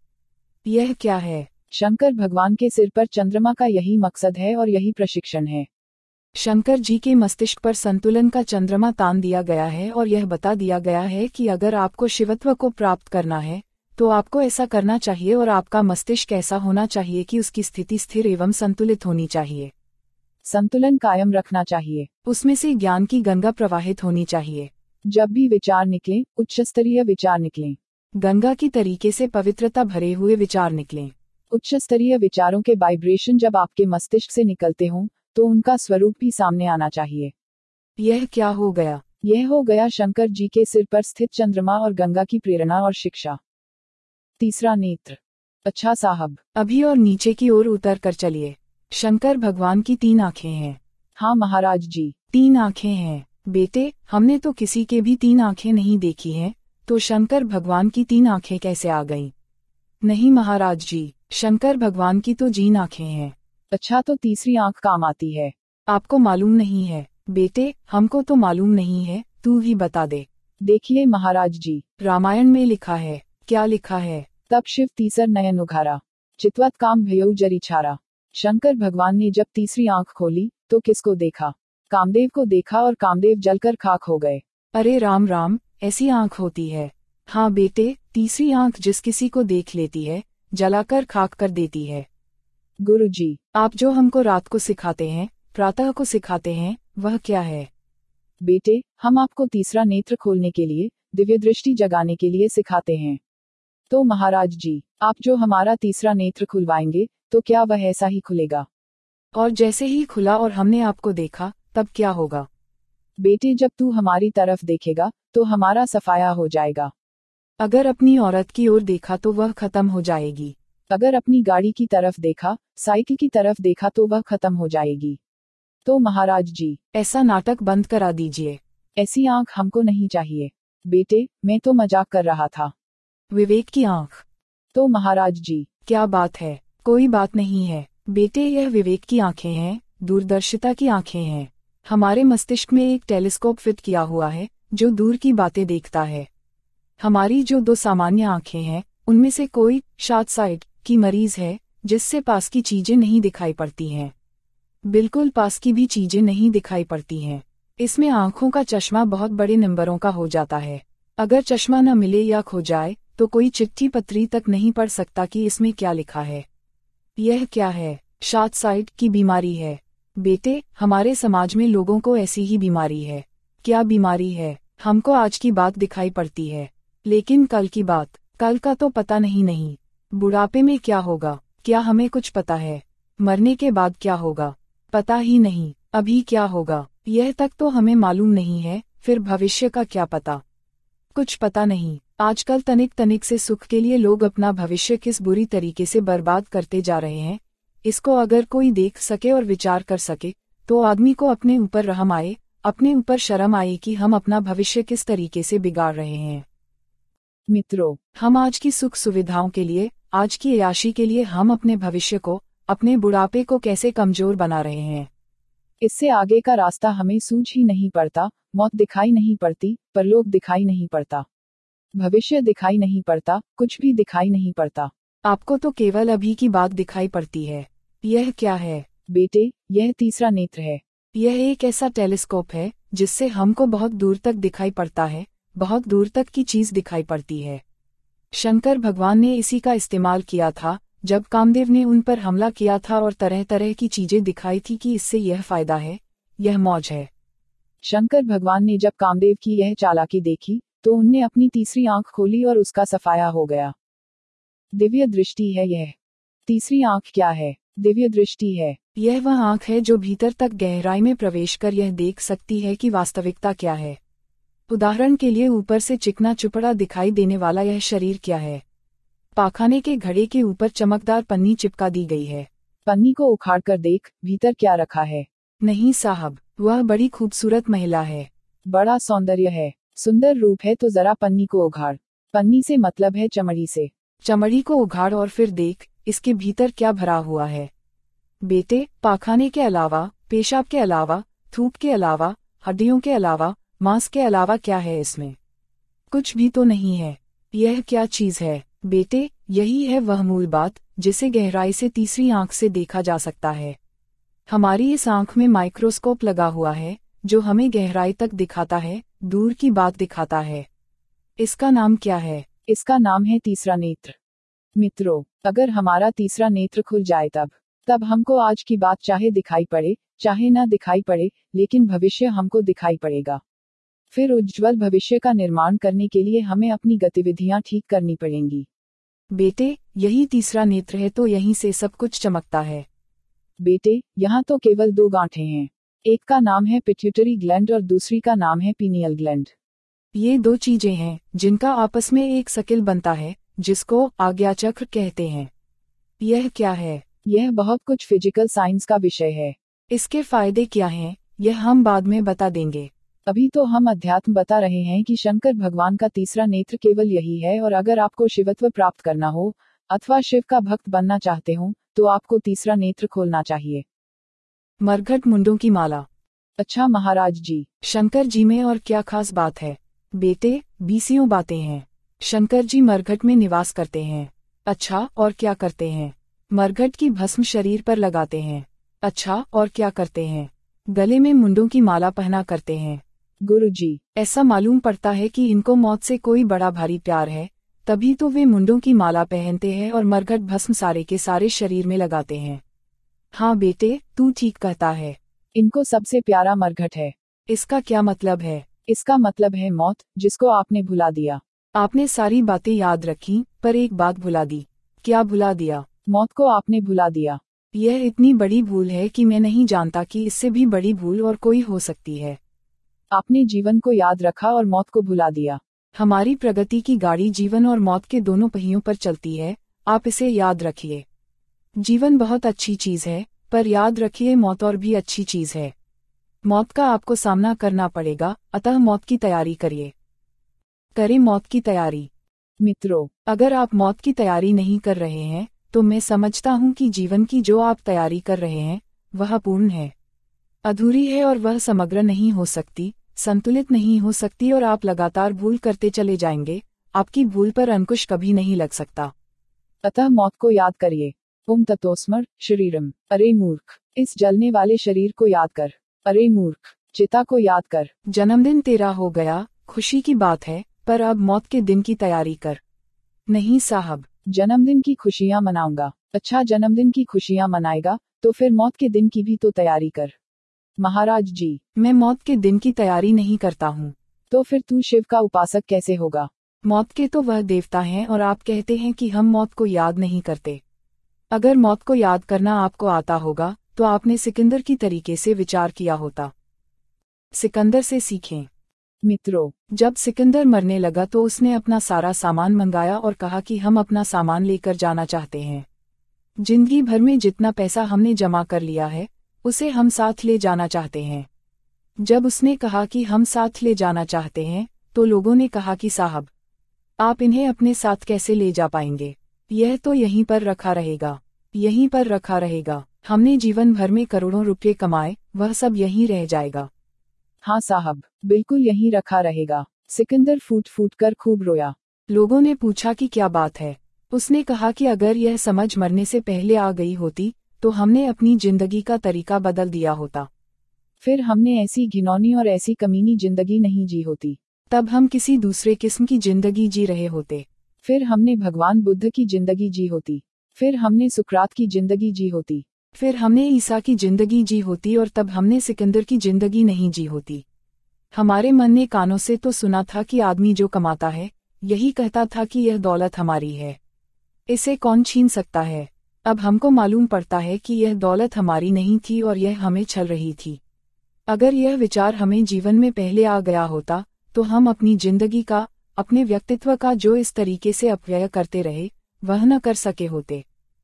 यह क्या है? शंकर भगवान के सिर पर चंद्रमा का यही मकसद है और यही प्रशिक्षण है। शंकर जी के मस्तिष्क पर संतुलन का चंद्रमा तान दिया गया है और यह बता दिया गया है कि अगर आपको शिवत्व को प्राप्त करना है तो आपको ऐसा करना चाहिए और आपका मस्तिष्क ऐसा होना चाहिए कि उसकी स्थिति स्थिर एवं संतुलित होनी चाहिए। संतुलन कायम रखना चाहिए। उसमें से ज्ञान की गंगा प्रवाहित होनी चाहिए। जब भी विचार निकलें, उच्च स्तरीय विचार निकलें। गंगा की तरीके से पवित्रता भरे हुए विचार निकलें। उच्च स्तरीय विचारों के वाइब्रेशन जब आपके मस्तिष्क से निकलते हों, तो उनका स्वरूप भी सामने आना चाहिए। यह क्या हो गया? यह हो गया शंकर जी के सिर पर स्थित चंद्रमा और गंगा की प्रेरणा और शिक्षा। तीसरा नेत्र। अच्छा साहब, अभी और नीचे की ओर उतर कर चलिए। शंकर भगवान की तीन आंखें हैं। हाँ महाराज जी, तीन आंखें हैं। बेटे, हमने तो किसी के भी तीन आंखें नहीं देखी हैं, तो शंकर भगवान की तीन आंखें कैसे आ गईं? नहीं महाराज जी, शंकर भगवान की तो जीन आंखें हैं। अच्छा, तो तीसरी आंख काम आती है? आपको मालूम नहीं है? बेटे, हमको तो मालूम नहीं है, तू ही बता दे। देखिए महाराज जी, रामायण में लिखा है। क्या लिखा है? तब शिव तीसर नयन उघारा, चितवत काम भयउ जरी छारा। शंकर भगवान ने जब तीसरी आंख खोली तो किसको देखा? कामदेव को देखा और कामदेव जलकर खाक हो गए। अरे राम राम, ऐसी आंख होती है? हाँ बेटे, तीसरी आंख जिस किसी को देख लेती है, जलाकर खाक कर देती है। गुरुजी, आप जो हमको रात को सिखाते हैं, प्रातः को सिखाते हैं, वह क्या है? बेटे, हम आपको तीसरा नेत्र खोलने के लिए, दिव्य दृष्टि जगाने के लिए सिखाते हैं। तो महाराज जी, आप जो हमारा तीसरा नेत्र खुलवाएंगे, तो क्या वह ऐसा ही खुलेगा? और जैसे ही खुला और हमने आपको देखा, तब क्या होगा? बेटे, जब तू हमारी तरफ देखेगा तो हमारा सफाया हो जाएगा। अगर अपनी औरत की ओर देखा तो वह खत्म हो जाएगी। अगर अपनी गाड़ी की तरफ देखा, साइकिल की तरफ देखा तो वह खत्म हो जाएगी। तो महाराज जी, ऐसा नाटक बंद करा दीजिए। ऐसी आंख हमको नहीं चाहिए। बेटे, मैं तो मजाक कर रहा था। विवेक की आंख। तो महाराज जी, क्या बात है? कोई बात नहीं है बेटे, यह विवेक की आंखें हैं, दूरदर्शिता की आंखें हैं। हमारे मस्तिष्क में एक टेलीस्कोप फिट किया हुआ है, जो दूर की बातें देखता है। हमारी जो दो सामान्य आंखें हैं, उनमें से कोई शॉर्ट साइट की मरीज है, जिससे पास की चीजें नहीं दिखाई पड़ती हैं। बिल्कुल पास की भी चीजें नहीं दिखाई पड़ती हैं। इसमें आंखों का चश्मा बहुत बड़े नंबरों का हो जाता है। अगर चश्मा न मिले या खो जाए तो कोई चिट्ठी पत्री तक नहीं पढ़ सकता कि इसमें क्या लिखा है। यह क्या है? शॉर्ट साइट की बीमारी है। बेटे, हमारे समाज में लोगों को ऐसी ही बीमारी है। क्या बीमारी है? हमको आज की बात दिखाई पड़ती है, लेकिन कल की बात, कल का तो पता नहीं नहीं। बुढ़ापे में क्या होगा, क्या हमें कुछ पता है? मरने के बाद क्या होगा, पता ही नहीं। अभी क्या होगा, यह तक तो हमें मालूम नहीं है, फिर भविष्य का क्या पता? कुछ पता नहीं। आजकल तनिक तनिक से सुख के लिए लोग अपना भविष्य किस बुरी तरीके से बर्बाद करते जा रहे हैं, इसको अगर कोई देख सके और विचार कर सके तो आदमी को अपने ऊपर रहम आए, अपने ऊपर शर्म आए कि हम अपना भविष्य किस तरीके से बिगाड़ रहे हैं। मित्रों, हम आज की सुख सुविधाओं के लिए, आज की अय्याशी के लिए हम अपने भविष्य को, अपने बुढ़ापे को कैसे कमजोर बना रहे हैं। इससे आगे का रास्ता हमें सूझ ही नहीं पड़ता। मौत दिखाई नहीं पड़ती, परलोक दिखाई नहीं पड़ता, भविष्य दिखाई नहीं पड़ता, कुछ भी दिखाई नहीं पड़ता। आपको तो केवल अभी की बात दिखाई पड़ती है। यह क्या है? बेटे, यह तीसरा नेत्र है। यह एक ऐसा टेलीस्कोप है जिससे हमको बहुत दूर तक दिखाई पड़ता है, बहुत दूर तक की चीज दिखाई पड़ती है। शंकर भगवान ने इसी का इस्तेमाल किया था जब कामदेव ने उन पर हमला किया था और तरह तरह की चीजें दिखाई थी कि इससे यह फायदा है, यह मौज है। शंकर भगवान ने जब कामदेव की यह चालाकी देखी तो उनने अपनी तीसरी आंख खोली और उसका सफाया हो गया। दिव्य दृष्टि है यह। तीसरी आंख क्या है? दिव्य दृष्टि है। यह वह आंख है जो भीतर तक गहराई में प्रवेश कर यह देख सकती है कि वास्तविकता क्या है। उदाहरण के लिए ऊपर से चिकना चुपड़ा दिखाई देने वाला यह शरीर क्या है? पाखाने के घड़े के ऊपर चमकदार पन्नी चिपका दी गई है। पन्नी को उखाड़ कर देख, भीतर क्या रखा है। नहीं साहब, वह बड़ी खूबसूरत महिला है। बड़ा सौंदर्य है, सुंदर रूप है, तो जरा पन्नी को उघाड़। पन्नी से मतलब है चमड़ी से। चमड़ी को उघाड़ और फिर देख इसके भीतर क्या भरा हुआ है। बेटे, पाखाने के अलावा, पेशाब के अलावा, थूक के अलावा, हड्डियों के अलावा, मांस के अलावा क्या है इसमें? कुछ भी तो नहीं है। यह क्या चीज है? बेटे, यही है वह मूल बात जिसे गहराई से तीसरी आंख से देखा जा सकता है। हमारी इस आंख में माइक्रोस्कोप लगा हुआ है जो हमें गहराई तक दिखाता है, दूर की बात दिखाता है। इसका नाम क्या है? इसका नाम है तीसरा नेत्र। मित्रों, अगर हमारा तीसरा नेत्र खुल जाए तब तब हमको आज की बात चाहे दिखाई पड़े चाहे ना दिखाई पड़े, लेकिन भविष्य हमको दिखाई पड़ेगा। फिर उज्ज्वल भविष्य का निर्माण करने के लिए हमें अपनी गतिविधियां ठीक करनी पड़ेंगी। बेटे, यही तीसरा नेत्र है तो यहीं से सब कुछ चमकता है। बेटे, यहाँ तो केवल दो गांठें हैं। एक का नाम है पिट्यूटरी ग्लैंड और दूसरी का नाम है पीनियल ग्लैंड। ये दो चीजें हैं जिनका आपस में एक सकिल बनता है जिसको आज्ञाचक्र कहते हैं। यह क्या है? यह बहुत कुछ फिजिकल साइंस का विषय है। इसके फायदे क्या हैं, यह हम बाद में बता देंगे। अभी तो हम अध्यात्म बता रहे हैं कि शंकर भगवान का तीसरा नेत्र केवल यही है, और अगर आपको शिवत्व प्राप्त करना हो अथवा शिव का भक्त बनना चाहते हो तो आपको तीसरा नेत्र खोलना चाहिए। मरघट मुंडों की माला। अच्छा महाराज जी, शंकर जी में और क्या खास बात है? बेटे, बीसियों बातें हैं। शंकर जी मरघट में निवास करते हैं। अच्छा, और क्या करते हैं? मरघट की भस्म शरीर पर लगाते हैं। अच्छा, और क्या करते हैं? गले में मुंडों की माला पहना करते हैं। गुरुजी, ऐसा मालूम पड़ता है कि इनको मौत से कोई बड़ा भारी प्यार है, तभी तो वे मुंडों की माला पहनते हैं और मरघट भस्म सारे के सारे शरीर में लगाते हैं। हाँ बेटे, तू ठीक कहता है। इनको सबसे प्यारा मरघट है। इसका क्या मतलब है? इसका मतलब है मौत, जिसको आपने भुला दिया। आपने सारी बातें याद रखी, पर एक बात भुला दी। क्या भुला दिया? मौत को आपने भुला दिया। यह इतनी बड़ी भूल है कि मैं नहीं जानता कि इससे भी बड़ी भूल और कोई हो सकती है। आपने जीवन को याद रखा और मौत को भुला दिया। हमारी प्रगति की गाड़ी जीवन और मौत के दोनों पहियों पर चलती है, आप इसे याद रखिए। जीवन बहुत अच्छी चीज है, पर याद रखिए मौत और भी अच्छी चीज है। मौत का आपको सामना करना पड़ेगा, अतः मौत की तैयारी करिए। करें मौत की तैयारी। मित्रों, अगर आप मौत की तैयारी नहीं कर रहे हैं तो मैं समझता हूँ कि जीवन की जो आप तैयारी कर रहे हैं वह अपूर्ण है, अधूरी है और वह समग्र नहीं हो सकती, संतुलित नहीं हो सकती, और आप लगातार भूल करते चले जाएंगे। आपकी भूल पर अंकुश कभी नहीं लग सकता। अतः मौत को याद करिए। ओम तत्वस्मर शरीरम। अरे मूर्ख, इस जलने वाले शरीर को याद कर। अरे मूर्ख, चिता को याद कर। जन्मदिन तेरा हो गया, खुशी की बात है, पर अब मौत के दिन की तैयारी कर। नहीं साहब, जन्मदिन की खुशियां मनाऊंगा। अच्छा, जन्मदिन की खुशियां मनाएगा तो फिर मौत के दिन की भी तो तैयारी कर। महाराज जी, मैं मौत के दिन की तैयारी नहीं करता हूँ। तो फिर तू शिव का उपासक कैसे होगा? मौत के तो वह देवता हैं और आप कहते हैं कि हम मौत को याद नहीं करते। अगर मौत को याद करना आपको आता होगा तो आपने सिकंदर की तरीके से विचार किया होता। सिकंदर से सीखें। मित्रों, जब सिकंदर मरने लगा तो उसने अपना सारा सामान मंगाया और कहा कि हम अपना सामान लेकर जाना चाहते हैं। जिंदगी भर में जितना पैसा हमने जमा कर लिया है उसे हम साथ ले जाना चाहते हैं। जब उसने कहा कि हम साथ ले जाना चाहते हैं तो लोगों ने कहा कि साहब, आप इन्हें अपने साथ कैसे ले जा पाएंगे? यह तो यहीं पर रखा रहेगा, यहीं पर रखा रहेगा। हमने जीवन भर में करोड़ों रुपए कमाए, वह सब यहीं रह जाएगा। हाँ साहब, बिल्कुल यहीं रखा रहेगा। सिकंदर फूट फूट कर खूब रोया। लोगों ने पूछा कि क्या बात है? उसने कहा कि अगर यह समझ मरने से पहले आ गई होती तो हमने अपनी जिंदगी का तरीका बदल दिया होता। फिर हमने ऐसी घिनौनी और ऐसी कमीनी जिंदगी नहीं जी होती। तब हम किसी दूसरे किस्म की जिंदगी जी रहे होते। फिर हमने भगवान बुद्ध की जिंदगी जी होती। फिर हमने सुकरात की जिंदगी जी होती। फिर हमने ईसा की जिंदगी जी होती और तब हमने सिकंदर की जिंदगी नहीं जी होती। हमारे मन ने कानों से तो सुना था कि आदमी जो कमाता है यही कहता था कि यह दौलत हमारी है, इसे कौन छीन सकता है। अब हमको मालूम पड़ता है कि यह दौलत हमारी नहीं थी और यह हमें छल रही थी। अगर यह विचार हमें जीवन में पहले आ गया होता तो हम अपनी जिंदगी का, अपने व्यक्तित्व का जो इस तरीके से अपव्यय करते रहे वह न कर सके होते।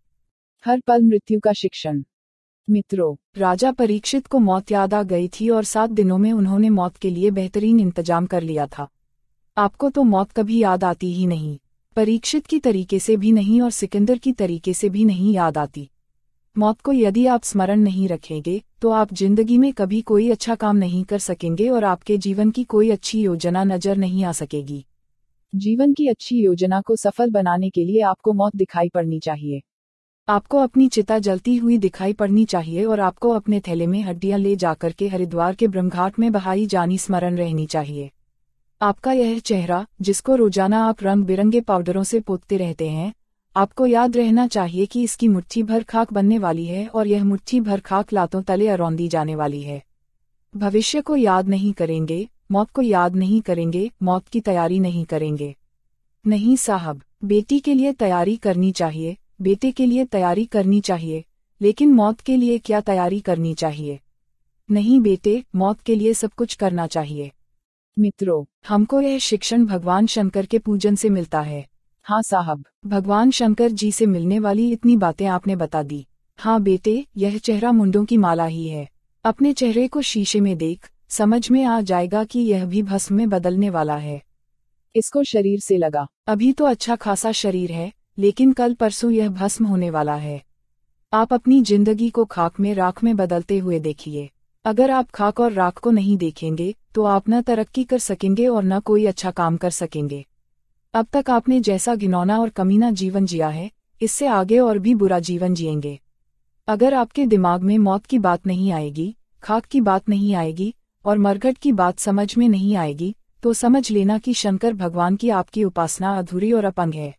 हर पल मृत्यु का शिक्षण। मित्रों, राजा परीक्षित को मौत याद आ गई थी और सात दिनों में उन्होंने मौत के लिए बेहतरीन इंतजाम कर लिया था। आपको तो मौत कभी याद आती ही नहीं, परीक्षित की तरीके से भी नहीं और सिकंदर की तरीके से भी नहीं याद आती। मौत को यदि आप स्मरण नहीं रखेंगे तो आप जिंदगी में कभी कोई अच्छा काम नहीं कर सकेंगे और आपके जीवन की कोई अच्छी योजना नजर नहीं आ सकेगी। जीवन की अच्छी योजना को सफल बनाने के लिए आपको मौत दिखाई पड़नी चाहिए। आपको अपनी चिता जलती हुई दिखाई पड़नी चाहिए और आपको अपने थैले में हड्डियां ले जाकर के हरिद्वार के ब्रह्मघाट में बहाई जानी स्मरण रहनी चाहिए। आपका यह चेहरा जिसको रोजाना आप रंग बिरंगे पाउडरों से पोतते रहते हैं, आपको याद रहना चाहिए कि इसकी मुट्ठी भर खाक बनने वाली है और यह मुट्ठी भर खाक लातों तले अरौंदी जाने वाली है। भविष्य को याद नहीं करेंगे, मौत को याद नहीं करेंगे, मौत की तैयारी नहीं करेंगे। नहीं साहब, बेटी के लिए तैयारी करनी चाहिए, बेटे के लिए तैयारी करनी चाहिए, लेकिन मौत के लिए क्या तैयारी करनी चाहिए? नहीं बेटे, मौत के लिए सब कुछ करना चाहिए। मित्रों, हमको यह शिक्षण भगवान शंकर के पूजन से मिलता है। हाँ साहब, भगवान शंकर जी से मिलने वाली इतनी बातें आपने बता दी। हाँ बेटे, यह चेहरा मुंडों की माला ही है। अपने चेहरे को शीशे में देख, समझ में आ जाएगा कि यह भी भस्म में बदलने वाला है। इसको शरीर से लगा। अभी तो अच्छा खासा शरीर है, लेकिन कल परसों यह भस्म होने वाला है। आप अपनी जिंदगी को खाक में राख में बदलते हुए देखिए। अगर आप खाक और राख को नहीं देखेंगे तो आप न तरक्की कर सकेंगे और न कोई अच्छा काम कर सकेंगे। अब तक आपने जैसा घिनौना और कमीना जीवन जिया है, इससे आगे और भी बुरा जीवन जिएंगे। अगर आपके दिमाग में मौत की बात नहीं आएगी, खाक की बात नहीं आएगी और मरघट की बात समझ में नहीं आएगी, तो समझ लेना कि शंकर भगवान की आपकी उपासना अधूरी और अपंग है।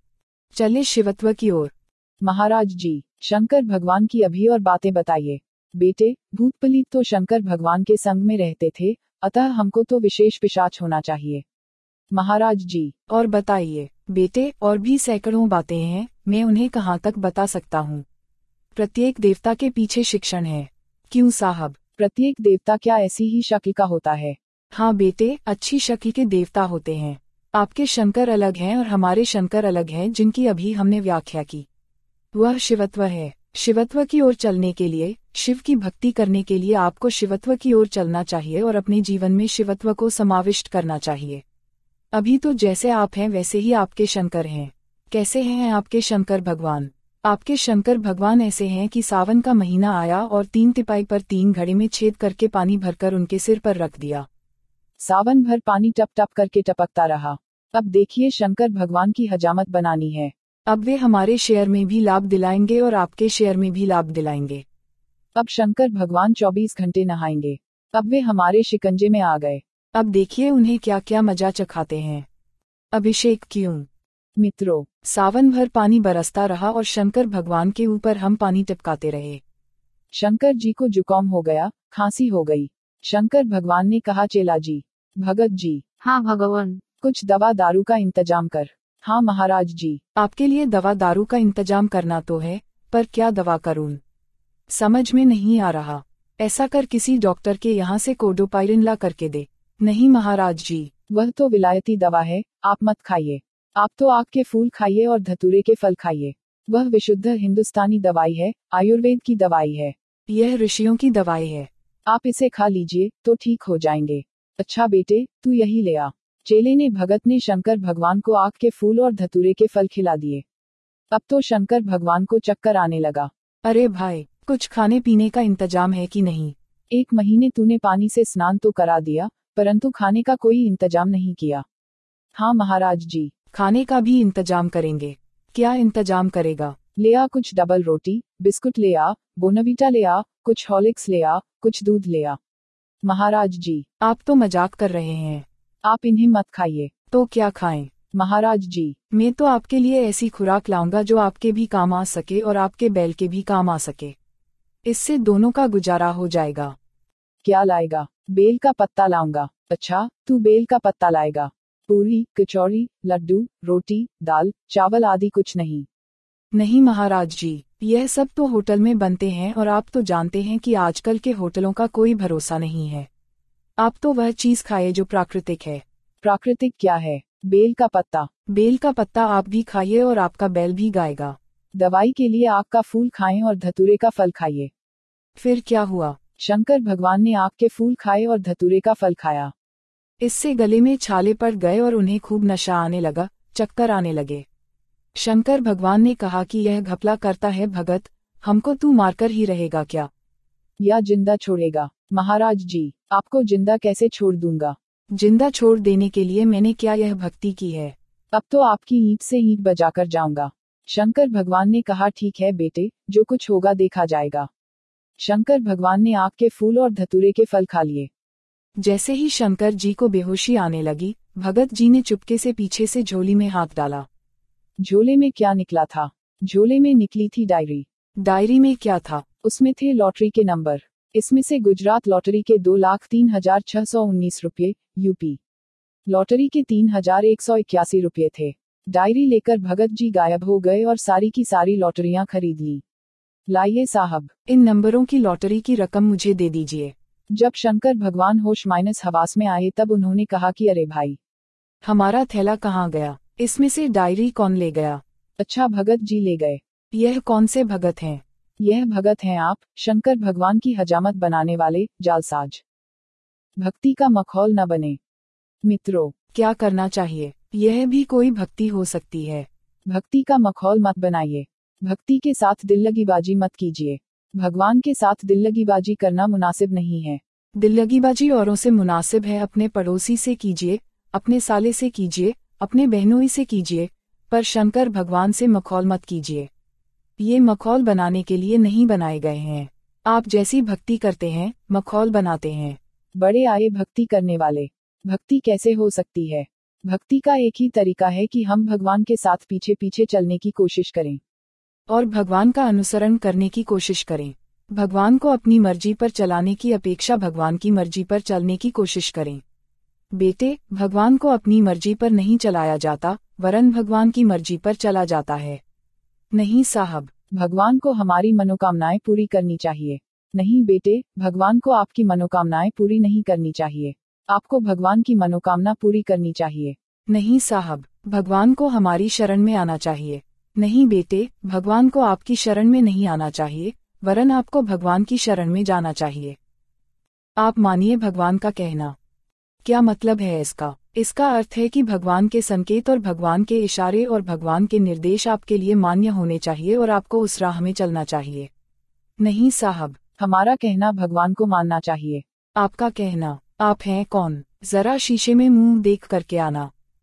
चले शिवत्व की ओर। महाराज जी, शंकर भगवान की अभी और बातें बताइए। बेटे, भूतप्रेत तो शंकर भगवान के संग में रहते थे, अतः हमको तो विशेष पिशाच होना चाहिए। महाराज जी, और बताइए। बेटे, और भी सैकड़ों बातें हैं, मैं उन्हें कहाँ तक बता सकता हूँ। प्रत्येक देवता के पीछे शिक्षण है। क्यों साहब? प्रत्येक देवता क्या ऐसी ही शक्ल का होता है? हाँ बेटे, अच्छी शक्ल के देवता होते हैं। आपके शंकर अलग हैं और हमारे शंकर अलग हैं, जिनकी अभी हमने व्याख्या की। वह शिवत्व है। शिवत्व की ओर चलने के लिए, शिव की भक्ति करने के लिए आपको शिवत्व की ओर चलना चाहिए और अपने जीवन में शिवत्व को समाविष्ट करना चाहिए। अभी तो जैसे आप हैं वैसे ही आपके शंकर हैं। कैसे हैं आपके शंकर भगवान? आपके शंकर भगवान ऐसे हैं कि सावन का महीना आया और तीन तिपाई पर तीन घड़े में छेद करके पानी भरकर उनके सिर पर रख दिया। सावन भर पानी टप टप करके टपकता रहा। अब देखिए शंकर भगवान की हजामत बनानी है। अब वे हमारे शेयर में भी लाभ दिलाएंगे और आपके शेयर में भी लाभ दिलाएंगे। अब शंकर भगवान चौबीस घंटे नहाएंगे। अब वे हमारे शिकंजे में आ गए। अब देखिए उन्हें क्या क्या मजा चखाते हैं। अभिषेक क्यों? मित्रों, सावन भर पानी बरसता रहा और शंकर भगवान के ऊपर हम पानी टिपकाते रहे। शंकर जी को जुकाम हो गया, खांसी हो गई। शंकर भगवान ने कहा, चेला जी, भगत जी, हाँ भगवान, कुछ दवा दारू का इंतजाम कर। हाँ महाराज जी। आपके लिए दवा दारू का इंतजाम करना तो है, पर क्या दवा करूं? समझ में नहीं आ रहा। ऐसा कर किसी डॉक्टर के यहाँ से कोडोपाइरिन ला करके दे। नहीं महाराज जी, वह तो विलायती दवा है, आप मत खाइए। आप तो आग के फूल खाइए और धतूरे के फल खाइए। वह विशुद्ध हिंदुस्तानी दवाई है, आयुर्वेद की दवाई है। यह ऋषियों की दवाई है। आप इसे खा लीजिए तो ठीक हो जाएंगे। अच्छा बेटे, तू यही ले आ। चेले ने भगत ने शंकर भगवान को आग के फूल और धतूरे के फल खिला दिए। अब तो शंकर भगवान को चक्कर आने लगा। अरे भाई, कुछ खाने पीने का इंतजाम है कि नहीं? एक महीने तूने पानी से स्नान तो करा दिया, परंतु खाने का कोई इंतजाम नहीं किया। हाँ महाराज जी। खाने का भी इंतजाम करेंगे। क्या इंतजाम करेगा? ले आ कुछ डबल रोटी, बिस्कुट ले आ, बोनवीटा ले आ, कुछ हॉर्लिक्स ले आ, कुछ दूध ले आ। महाराज जी, आप तो मजाक कर रहे हैं। आप इन्हें मत खाइए। तो क्या खाएं? महाराज जी, मैं तो आपके लिए ऐसी खुराक लाऊंगा जो आपके भी काम आ सके और आपके बैल के भी काम आ सके। इससे दोनों का गुजारा हो जाएगा। क्या लाएगा? बेल का पत्ता लाऊंगा। अच्छा, तू बेल का पत्ता लाएगा। पूरी, कचौरी, लड्डू, रोटी, दाल, चावल आदि कुछ नहीं? नहीं महाराज जी, यह सब तो होटल में बनते हैं और आप तो जानते हैं कि आजकल के होटलों का कोई भरोसा नहीं है। आप तो वह चीज खाइए जो प्राकृतिक है। प्राकृतिक क्या है? बेल का पत्ता। बेल का पत्ता आप भी खाइए और आपका बैल भी गाएगा। दवाई के लिए आग का फूल खाएं और धतूरे का फल खाइए। फिर क्या हुआ? शंकर भगवान ने आग के फूल खाए और धतूरे का फल खाया। इससे गले में छाले पड़ गए और उन्हें खूब नशा आने लगा, चक्कर आने लगे। शंकर भगवान ने कहा कि यह घपला करता है भगत, हमको तू मारकर ही रहेगा क्या? या जिंदा छोड़ेगा? महाराज जी, आपको जिंदा कैसे छोड़ दूंगा? जिंदा छोड़ देने के लिए मैंने क्या यह भक्ति की है? अब तो आपकी ईंट से ईंट बजाकर जाऊंगा। शंकर भगवान ने कहा, ठीक है बेटे, जो कुछ होगा देखा जाएगा। शंकर भगवान ने आग के फूल और धतूरे के फल खा लिए। जैसे ही शंकर जी को बेहोशी आने लगी, भगत जी ने चुपके से पीछे से झोली में हाथ डाला। झोले में क्या निकला था? झोले में निकली थी डायरी। डायरी में क्या था? उसमें थे लॉटरी के नंबर। इसमें से गुजरात लॉटरी के दो लाख तीन हजार छह सौ उन्नीस रुपये, यूपी लॉटरी के तीन हजार एक सौ इक्यासी रुपये थे। डायरी लेकर भगत जी गायब हो गए और सारी की सारी लॉटरियां खरीद ली। लाइए साहब, इन नंबरों की लॉटरी की रकम मुझे दे दीजिए। जब शंकर भगवान होश माइनस हवास में आए तब उन्होंने कहा कि अरे भाई, हमारा थैला कहाँ गया? इसमें से डायरी कौन ले गया? अच्छा, भगत जी ले गए। यह कौन से भगत हैं? यह भगत हैं आप, शंकर भगवान की हजामत बनाने वाले जालसाज। भक्ति का मखौल न बने। मित्रों, क्या करना चाहिए? यह भी कोई भक्ति हो सकती है। भक्ति का मखौल मत बनाइए। भक्ति के साथ दिल्लगीबाजी मत कीजिए। भगवान के साथ दिल्लगीबाजी करना मुनासिब नहीं है। दिल्लगीबाजी औरों से मुनासिब है, अपने पड़ोसी से कीजिए, अपने साले से कीजिए, अपने बहनोई से कीजिए, पर शंकर भगवान से मखौल मत कीजिए। ये मखौल बनाने के लिए नहीं बनाए गए हैं। आप जैसी भक्ति करते हैं, मखौल बनाते हैं। बड़े आए भक्ति करने वाले। भक्ति कैसे हो सकती है? भक्ति का एक ही तरीका है कि हम भगवान के साथ पीछे पीछे चलने की कोशिश करें और भगवान का अनुसरण करने की कोशिश करें। भगवान को अपनी मर्जी पर चलाने की अपेक्षा भगवान की मर्जी पर चलने की कोशिश करें। बेटे, भगवान को अपनी मर्जी पर नहीं चलाया जाता, वरन भगवान की मर्जी पर चला जाता है। नहीं साहब, भगवान को हमारी मनोकामनाएं पूरी करनी चाहिए। नहीं बेटे, भगवान को आपकी मनोकामनाएं पूरी नहीं करनी चाहिए। आपको भगवान की मनोकामना पूरी करनी चाहिए। नहीं साहब, भगवान को हमारी शरण में आना चाहिए। नहीं बेटे, भगवान को आपकी शरण में नहीं आना चाहिए, वरन आपको भगवान की शरण में जाना चाहिए। आप मानिए भगवान का कहना। क्या मतलब है इसका? इसका अर्थ है कि भगवान के संकेत और भगवान के इशारे और भगवान के निर्देश आपके लिए मान्य होने चाहिए और आपको उस राह में चलना चाहिए। नहीं साहब, हमारा कहना भगवान को मानना चाहिए। आपका कहना? आप हैं कौन? जरा शीशे में मुंह देख करके आना।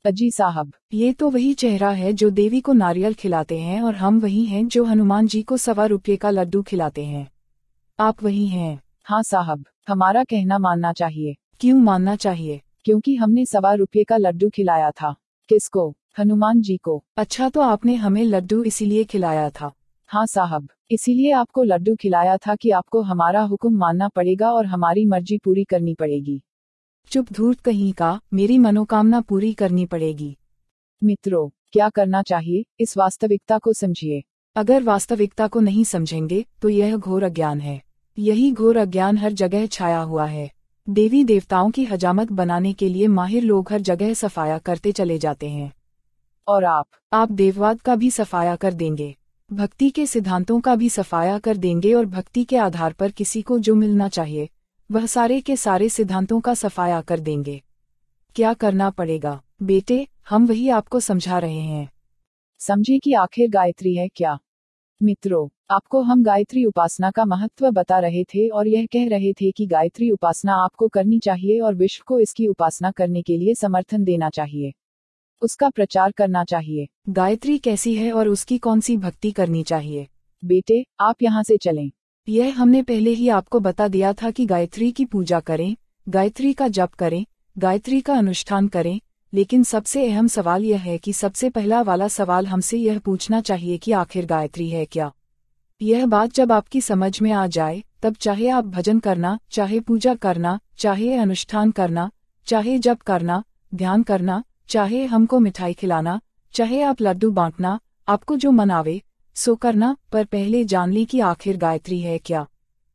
अजी साहब, ये तो वही चेहरा है जो देवी को नारियल खिलाते हैं और हम वही हैं जो हनुमान जी को सवा रुपये का लड्डू खिलाते हैं। आप वही हैं। हाँ साहब, हमारा कहना मानना चाहिए। क्यों मानना चाहिए? क्योंकि हमने सवा रुपये का लड्डू खिलाया था। किसको? हनुमान जी को। अच्छा, तो आपने हमें लड्डू इसीलिए खिलाया था? हाँ साहब, इसीलिए आपको लड्डू खिलाया था कि आपको हमारा हुक्म मानना पड़ेगा और हमारी मर्जी पूरी करनी पड़ेगी। चुप धूर्त कहीं का, मेरी मनोकामना पूरी करनी पड़ेगी। मित्रों, क्या करना चाहिए, इस वास्तविकता को समझिए। अगर वास्तविकता को नहीं समझेंगे तो यह घोर अज्ञान है। यही घोर अज्ञान हर जगह छाया हुआ है। देवी देवताओं की हजामत बनाने के लिए माहिर लोग हर जगह सफाया करते चले जाते हैं। और आप आप देववाद का भी सफाया कर देंगे, भक्ति के सिद्धांतों का भी सफाया कर देंगे और भक्ति के आधार पर किसी को जो मिलना चाहिए वह सारे के सारे सिद्धांतों का सफाया कर देंगे। क्या करना पड़ेगा? बेटे, हम वही आपको समझा रहे हैं। समझे कि आखिर गायत्री है क्या। मित्रों, आपको हम गायत्री उपासना का महत्व बता रहे थे और यह कह रहे थे कि गायत्री उपासना आपको करनी चाहिए और विश्व को इसकी उपासना करने के लिए समर्थन देना चाहिए, उसका प्रचार करना चाहिए। गायत्री कैसी है और उसकी कौन सी भक्ति करनी चाहिए? बेटे, आप यहाँ से चलें। यह हमने पहले ही आपको बता दिया था कि गायत्री की पूजा करें, गायत्री का जप करें, गायत्री का अनुष्ठान करें, लेकिन सबसे अहम सवाल यह है कि सबसे पहला वाला सवाल हमसे यह पूछना चाहिए कि आखिर गायत्री है क्या। यह बात जब आपकी समझ में आ जाए, तब चाहे आप भजन करना, चाहे पूजा करना, चाहे अनुष्ठान करना, चाहे जप करना, ध्यान करना, चाहे हमको मिठाई खिलाना, चाहे आप लड्डू बांटना, आपको जो मन आवे सो करना, पर पहले जान ली कि आखिर गायत्री है क्या।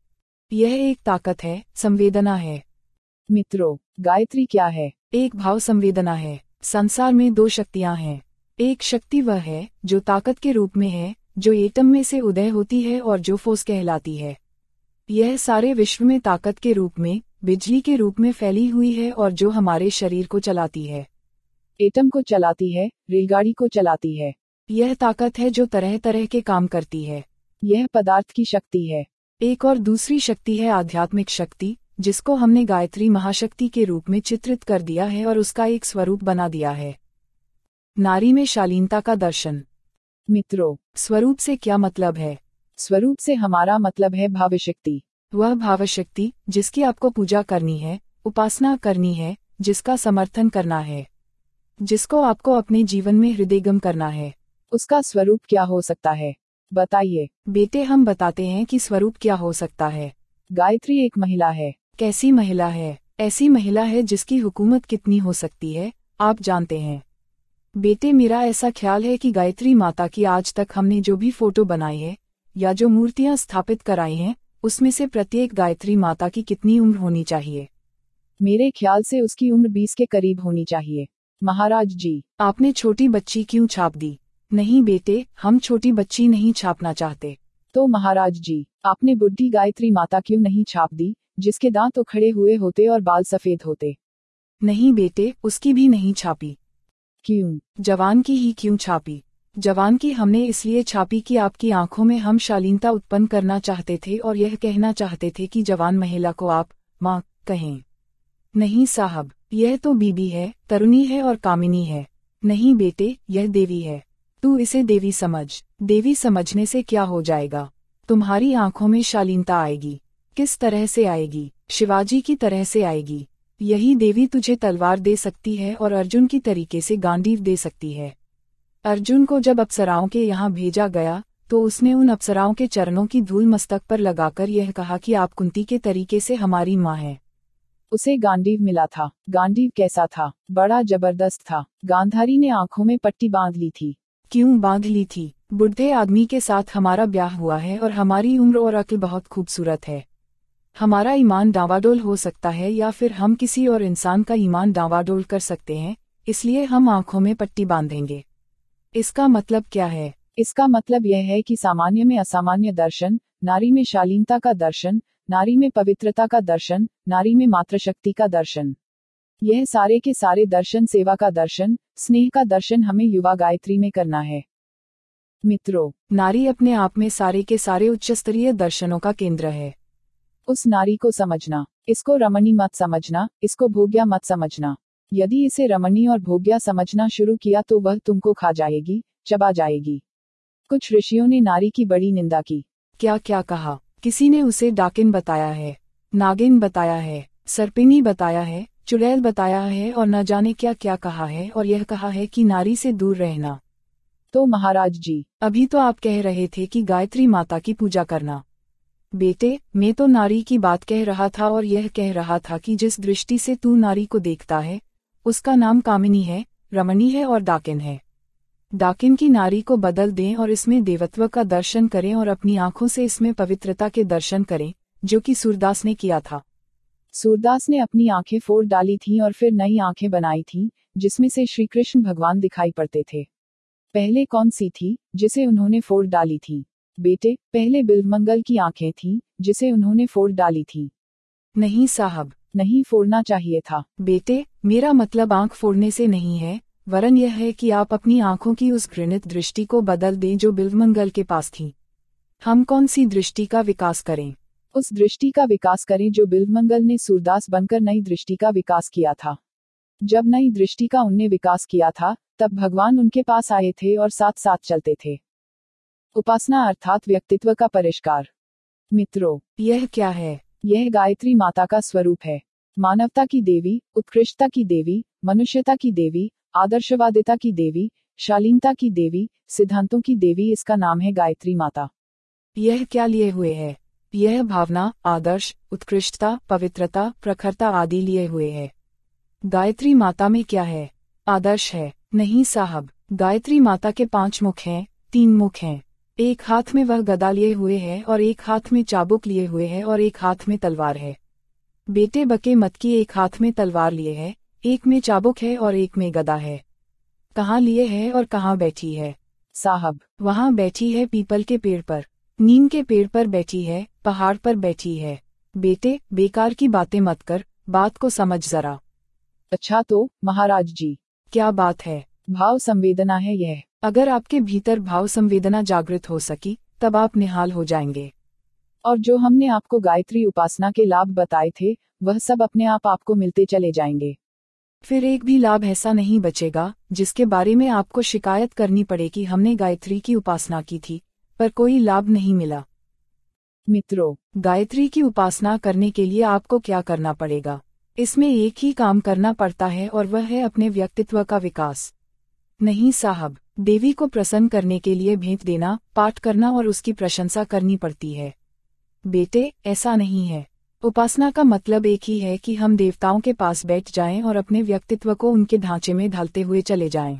यह एक ताकत है, संवेदना है। मित्रों, गायत्री क्या है? एक भाव संवेदना है। संसार में दो शक्तियां हैं। एक शक्ति वह है जो ताकत के रूप में है, जो एटम में से उदय होती है और जो फोर्स कहलाती है। यह सारे विश्व में ताकत के रूप में, बिजली के रूप में फैली हुई है और जो हमारे शरीर को चलाती है। एटम को चलाती है, रेलगाड़ी को चलाती है। यह ताकत है जो तरह तरह के काम करती है। यह पदार्थ की शक्ति है। एक और दूसरी शक्ति है आध्यात्मिक शक्ति, जिसको हमने गायत्री महाशक्ति के रूप में चित्रित कर दिया है और उसका एक स्वरूप बना दिया है। नारी में शालीनता का दर्शन। मित्रों, स्वरूप से क्या मतलब है? स्वरूप से हमारा मतलब है भावशक्ति। वह भावशक्ति जिसकी आपको पूजा करनी है, उपासना करनी है, जिसका समर्थन करना है, जिसको आपको अपने जीवन में हृदयगम करना है। उसका स्वरूप क्या हो सकता है, बताइए। बेटे, हम बताते हैं कि स्वरूप क्या हो सकता है। गायत्री एक महिला है। कैसी महिला है? ऐसी महिला है जिसकी हुकूमत कितनी हो सकती है, आप जानते हैं। बेटे, मेरा ऐसा ख्याल है कि गायत्री माता की आज तक हमने जो भी फोटो बनाई है या जो मूर्तियां स्थापित कराई हैं, उसमें से प्रत्येक गायत्री माता की कितनी उम्र होनी चाहिए? मेरे ख्याल से उसकी उम्र बीस के करीब होनी चाहिए। महाराज जी, आपने छोटी बच्ची क्यों छाप दी? नहीं बेटे, हम छोटी बच्ची नहीं छापना चाहते। तो महाराज जी, आपने बुढ़ी गायत्री माता क्यों नहीं छाप दी, जिसके दांत उखड़े हुए होते और बाल सफेद होते? नहीं बेटे, उसकी भी नहीं छापी। क्यों? जवान की ही क्यों छापी? जवान की हमने इसलिए छापी कि आपकी आंखों में हम शालीनता उत्पन्न करना चाहते थे और यह कहना चाहते थे कि जवान महिला को आप माँ कहें। नहीं साहब, यह तो बीबी है, तरुणी है और कामिनी है। नहीं बेटे, यह देवी है। तू इसे देवी समझ। देवी समझने से क्या हो जाएगा? तुम्हारी आंखों में शालीनता आएगी। किस तरह से आएगी? शिवाजी की तरह से आएगी। यही देवी तुझे तलवार दे सकती है और अर्जुन की तरीके से गांडीव दे सकती है। अर्जुन को जब अप्सराओं के यहाँ भेजा गया तो उसने उन अप्सराओं के चरणों की धूल मस्तक पर लगाकर यह कहा कि आप कुंती के तरीके से हमारी माँ हैं। उसे गांडीव मिला था। गांडीव कैसा था? बड़ा जबरदस्त था। गांधारी ने आंखों में पट्टी बांध ली थी। क्यों बांध ली थी? बुढ़े आदमी के साथ हमारा ब्याह हुआ है और हमारी उम्र और अक्ल बहुत खूबसूरत है। हमारा ईमान डावाडोल हो सकता है या फिर हम किसी और इंसान का ईमान डावाडोल कर सकते हैं, इसलिए हम आंखों में पट्टी बांधेंगे। इसका मतलब क्या है? इसका मतलब यह है कि सामान्य में असामान्य दर्शन, नारी में शालीनता का दर्शन, नारी में पवित्रता का दर्शन, नारी में मातृशक्ति का दर्शन, यह सारे के सारे दर्शन, सेवा का दर्शन, स्नेह का दर्शन हमें युवा गायत्री में करना है। मित्रों, नारी अपने आप में सारे के सारे उच्चस्तरीय दर्शनों का केंद्र है। उस नारी को समझना, इसको रमणी मत समझना, इसको भोग्या मत समझना। यदि इसे रमणीय और भोग्या समझना शुरू किया तो वह तुमको खा जाएगी, चबा जाएगी। कुछ ऋषियों ने नारी की बड़ी निंदा की। क्या क्या कहा? किसी ने उसे डाकिन बताया है, नागिन बताया है, सर्पिनी बताया है, चुड़ैल बताया है और न जाने क्या क्या कहा है, और यह कहा है कि नारी से दूर रहना। तो महाराज जी, अभी तो आप कह रहे थे कि गायत्री माता की पूजा करना। बेटे, मैं तो नारी की बात कह रहा था और यह कह रहा था कि जिस दृष्टि से तू नारी को देखता है उसका नाम कामिनी है, रमणी है और डाकिन है। डाकिन की नारी को बदल दें और इसमें देवत्व का दर्शन करें और अपनी आंखों से इसमें पवित्रता के दर्शन करें, जो कि सूरदास ने किया था। सूरदास ने अपनी आंखें फोड़ डाली थीं और फिर नई आंखें बनाई थीं, जिसमें से श्री कृष्ण भगवान दिखाई पड़ते थे। पहले कौन सी थी जिसे उन्होंने फोड़ डाली थी? बेटे, पहले बिल्वमंगल की आंखें थीं, जिसे उन्होंने फोड़ डाली थी। नहीं साहब, नहीं फोड़ना चाहिए था। बेटे, मेरा मतलब आंख फोड़ने से नहीं है, वरन यह है कि आप अपनी आंखों की उस घृणित दृष्टि को बदल दें जो बिल्वमंगल के पास थी। हम कौन सी दृष्टि का विकास करें? उस दृष्टि का विकास करें जो बिल्वमंगल ने सूरदास बनकर नई दृष्टि का विकास किया था। जब नई दृष्टि का उनने विकास किया था, तब भगवान उनके पास आए थे और साथ साथ चलते थे। उपासना अर्थात व्यक्तित्व का परिष्कार। मित्रों, यह क्या है? यह गायत्री माता का स्वरूप है। मानवता की देवी, उत्कृष्टता की देवी, मनुष्यता की देवी, आदर्शवादिता की देवी, शालीनता की देवी, सिद्धांतों की देवी, इसका नाम है गायत्री माता। यह क्या लिए हुए है? यह भावना, आदर्श, उत्कृष्टता, पवित्रता, प्रखरता आदि लिए हुए है। गायत्री माता में क्या है? आदर्श है? नहीं साहब, गायत्री माता के पांच मुख हैं, तीन मुख हैं। एक हाथ में वह गदा लिए हुए है और एक हाथ में चाबुक लिए हुए है और एक हाथ में तलवार है। बेटे बके मत की, एक हाथ में तलवार लिए है, एक में चाबुक है और एक में गदा है। कहाँ लिए है और कहाँ बैठी है? साहब, वहाँ बैठी है पीपल के पेड़ पर, नीम के पेड़ पर बैठी है, पहाड़ पर बैठी है। बेटे, बेकार की बातें मत कर, बात को समझ जरा। अच्छा तो महाराज जी, क्या बात है? भाव संवेदना है यह। अगर आपके भीतर भाव संवेदना जागृत हो सकी, तब आप निहाल हो जाएंगे। और जो हमने आपको गायत्री उपासना के लाभ बताए थे, वह सब अपने आप आपको मिलते चले जाएंगे। फिर एक भी लाभ ऐसा नहीं बचेगा जिसके बारे में आपको शिकायत करनी पड़े कि हमने गायत्री की उपासना की थी, पर कोई लाभ नहीं मिला। मित्रों, गायत्री की उपासना करने के लिए आपको क्या करना पड़ेगा? इसमें एक ही काम करना पड़ता है और वह है अपने व्यक्तित्व का विकास। नहीं साहब, देवी को प्रसन्न करने के लिए भेंट देना, पाठ करना और उसकी प्रशंसा करनी पड़ती है। बेटे, ऐसा नहीं है। उपासना का मतलब एक ही है कि हम देवताओं के पास बैठ जाएं और अपने व्यक्तित्व को उनके ढांचे में ढालते हुए चले जाएं।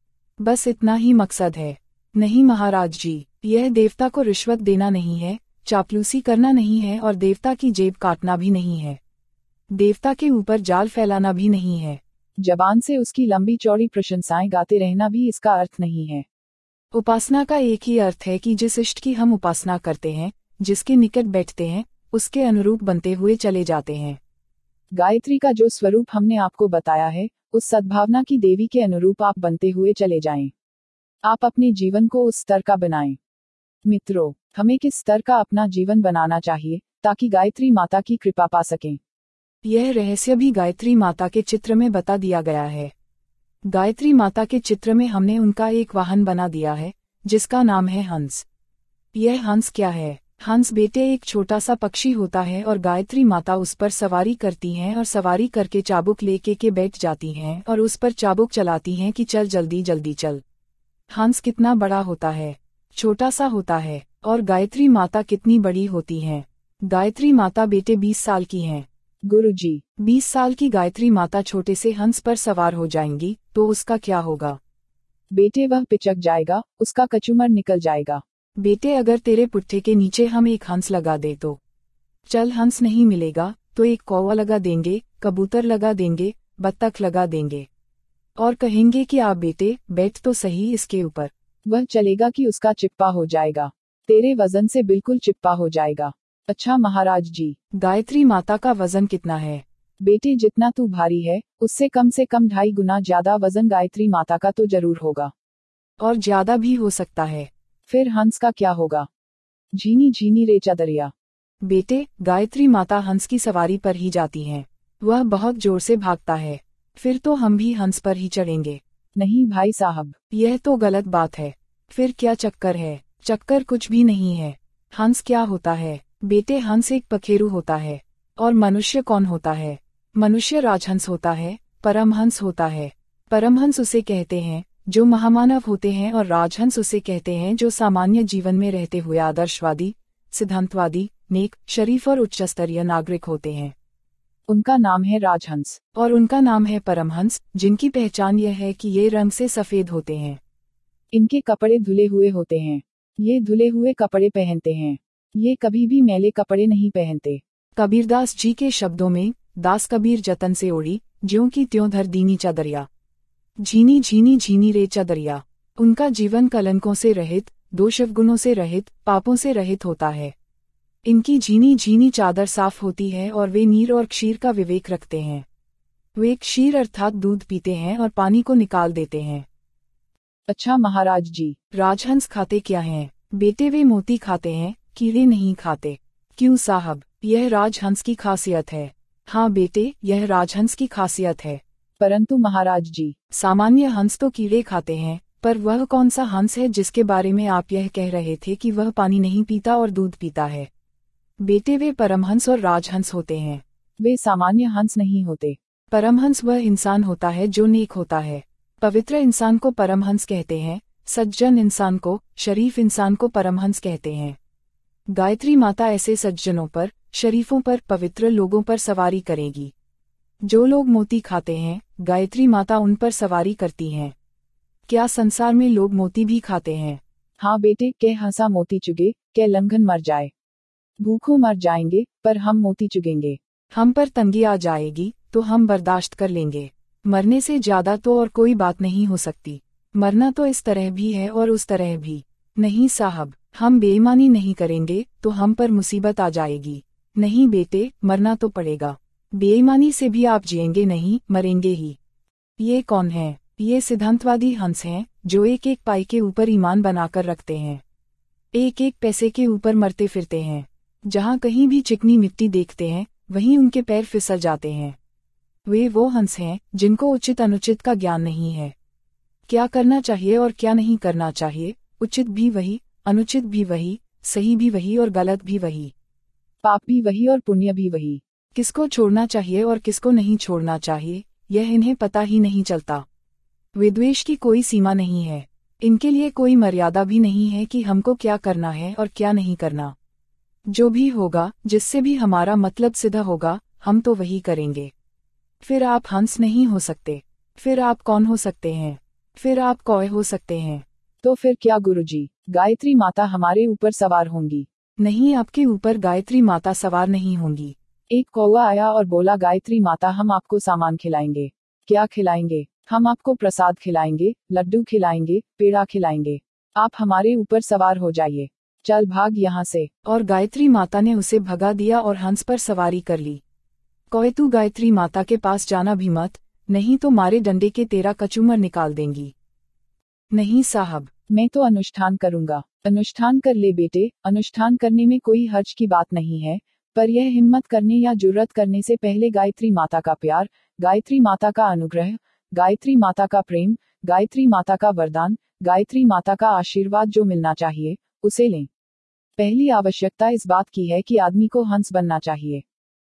बस इतना ही मकसद है। नहीं महाराज जी, यह देवता को रिश्वत देना नहीं है, चापलूसी करना नहीं है और देवता की जेब काटना भी नहीं है। देवता के ऊपर जाल फैलाना भी नहीं है। जबान से उसकी लंबी चौड़ी प्रशंसाएं गाते रहना भी इसका अर्थ नहीं है। उपासना का एक ही अर्थ है कि जिस इष्ट की हम उपासना करते हैं, जिसके निकट बैठते हैं, उसके अनुरूप बनते हुए चले जाते हैं। गायत्री का जो स्वरूप हमने आपको बताया है, उस सद्भावना की देवी के अनुरूप आप बनते हुए चले जाएं। आप अपने जीवन को उस स्तर का बनाएं। मित्रों, हमें किस स्तर का अपना जीवन बनाना चाहिए ताकि गायत्री माता की कृपा पा सकें? यह रहस्य भी गायत्री माता के चित्र में बता दिया गया है। गायत्री माता के चित्र में हमने उनका एक वाहन बना दिया है, जिसका नाम है हंस। यह हंस क्या है? हंस बेटे एक छोटा सा पक्षी होता है और गायत्री माता उस पर सवारी करती हैं और सवारी करके चाबुक लेके के बैठ जाती हैं और उस पर चाबुक चलाती हैं कि चल जल्दी जल्दी चल। हंस कितना बड़ा होता है? छोटा सा होता है। और गायत्री माता कितनी बड़ी होती हैं? गायत्री माता बेटे बीस साल की हैं। गुरुजी, बीस साल की गायत्री माता छोटे से हंस पर सवार हो जाएंगी तो उसका क्या होगा? बेटे वह पिचक जाएगा, उसका कचूमर निकल जाएगा। बेटे अगर तेरे पुट्ठे के नीचे हम एक हंस लगा दे तो? चल हंस नहीं मिलेगा तो एक कौवा लगा देंगे, कबूतर लगा देंगे, बत्तख लगा देंगे और कहेंगे कि आप बेटे बैठ तो सही इसके ऊपर। वह चलेगा कि उसका चिप्पा हो जाएगा, तेरे वजन से बिल्कुल चिप्पा हो जाएगा। अच्छा महाराज जी, गायत्री माता का वजन कितना है? बेटे जितना तू भारी है, उससे कम से कम ढाई गुना ज्यादा वजन गायत्री माता का तो जरूर होगा। और ज्यादा भी हो सकता है। फिर हंस का क्या होगा? झीनी झीनी रे चदरिया। बेटे गायत्री माता हंस की सवारी पर ही जाती हैं। वह बहुत जोर से भागता है। फिर तो हम भी हंस पर ही चढ़ेंगे। नहीं भाई साहब, यह तो गलत बात है। फिर क्या चक्कर है? चक्कर कुछ भी नहीं है। हंस क्या होता है बेटे? हंस एक पखेरु होता है। और मनुष्य कौन होता है? मनुष्य राजहंस होता है, परमहंस होता है। परमहंस उसे कहते हैं जो महामानव होते हैं और राजहंस उसे कहते हैं जो सामान्य जीवन में रहते हुए आदर्शवादी, सिद्धांतवादी, नेक, शरीफ और उच्च स्तरीय नागरिक होते हैं। उनका नाम है राजहंस। और उनका नाम है परमहंस, जिनकी पहचान यह है कि ये रंग से सफेद होते हैं। इनके कपड़े धुले हुए होते हैं। ये धुले हुए कपड़े पहनते हैं। ये कभी भी मैले कपड़े नहीं पहनते। कबीरदास जी के शब्दों में, दास कबीर जतन से ओढ़ी, ज्यों की त्यों धर दीनी चादरिया। झीनी झीनी झीनी रे चादरिया। उनका जीवन कलंकों से रहित, दोष अवगुणों से रहित, पापों से रहित होता है। इनकी झीनी झीनी चादर साफ होती है और वे नीर और क्षीर का विवेक रखते हैं। वे क्षीर अर्थात दूध पीते हैं और पानी को निकाल देते हैं। अच्छा महाराज जी, राजहंस खाते क्या हैं? बेटे वे मोती खाते हैं, कीड़े नहीं खाते। क्यों साहब? यह राजहंस की खासियत है। हाँ बेटे, यह राजहंस की खासियत है। परंतु महाराज जी, सामान्य हंस तो कीड़े खाते हैं, पर वह कौन सा हंस है जिसके बारे में आप यह कह रहे थे कि वह पानी नहीं पीता और दूध पीता है? बेटे वे परमहंस और राजहंस होते हैं। वे सामान्य हंस नहीं होते। परमहंस वह इंसान होता है जो नेक होता है। पवित्र इंसान को परमहंस कहते हैं, सज्जन इंसान को, शरीफ इंसान को परमहंस कहते हैं। गायत्री माता ऐसे सज्जनों पर, शरीफों पर, पवित्र लोगों पर सवारी करेगी। जो लोग मोती खाते हैं, गायत्री माता उन पर सवारी करती हैं। क्या संसार में लोग मोती भी खाते हैं? हाँ बेटे, के हंसा मोती चुगे, के लंघन मर जाए। भूखों मर जाएंगे, पर हम मोती चुगेंगे। हम पर तंगी आ जाएगी, तो हम बर्दाश्त कर लेंगे। मरने से ज्यादा तो और कोई बात नहीं हो सकती। मरना तो इस तरह भी है और उस तरह भी। नहीं साहब, हम बेईमानी नहीं करेंगे तो हम पर मुसीबत आ जाएगी। नहीं बेटे, मरना तो पड़ेगा। बेईमानी से भी आप जिएंगे नहीं, मरेंगे ही। ये कौन है? ये सिद्धांतवादी हंस हैं, जो एक एक पाई के ऊपर ईमान बनाकर रखते हैं। एक एक पैसे के ऊपर मरते फिरते हैं। जहाँ कहीं भी चिकनी मिट्टी देखते हैं, वहीं उनके पैर फिसल जाते हैं। वे वो हंस हैं, जिनको उचित अनुचित का ज्ञान नहीं है। क्या करना चाहिए और क्या नहीं करना चाहिए, उचित भी वही, अनुचित भी वही, सही भी वही और गलत भी वही। पाप भी वही और पुण्य भी वही। किसको छोड़ना चाहिए और किसको नहीं छोड़ना चाहिए, यह इन्हें पता ही नहीं चलता। विद्वेष की कोई सीमा नहीं है। इनके लिए कोई मर्यादा भी नहीं है कि हमको क्या करना है और क्या नहीं करना। जो भी होगा, जिससे भी हमारा मतलब सिद्ध होगा, हम तो वही करेंगे। फिर आप हंस नहीं हो सकते। फिर आप कौन हो सकते हैं? फिर आप कौए हो सकते हैं। तो फिर क्या गुरुजी, गायत्री माता हमारे ऊपर सवार होंगी? नहीं, आपके ऊपर गायत्री माता सवार नहीं होंगी। एक कौवा आया और बोला, गायत्री माता हम आपको सामान खिलाएंगे। क्या खिलाएंगे? हम आपको प्रसाद खिलाएंगे, लड्डू खिलाएंगे, पेड़ा खिलाएंगे। आप हमारे ऊपर सवार हो जाइए। चल भाग यहाँ से। और गायत्री माता ने उसे भगा दिया और हंस पर सवारी कर ली। कौए, तू गायत्री माता के पास जाना भी मत, नहीं तो मारे डंडे के तेरा कचूमर निकाल देंगी। नहीं साहब, मैं तो अनुष्ठान करूंगा। अनुष्ठान कर ले बेटे, अनुष्ठान करने में कोई हर्ज की बात नहीं है, पर यह हिम्मत करने या जुर्रत करने से पहले गायत्री माता का प्यार, गायत्री माता का अनुग्रह, गायत्री माता का प्रेम, गायत्री माता का वरदान, गायत्री माता का आशीर्वाद जो मिलना चाहिए, उसे लें। पहली आवश्यकता इस बात की है कि आदमी को हंस बनना चाहिए।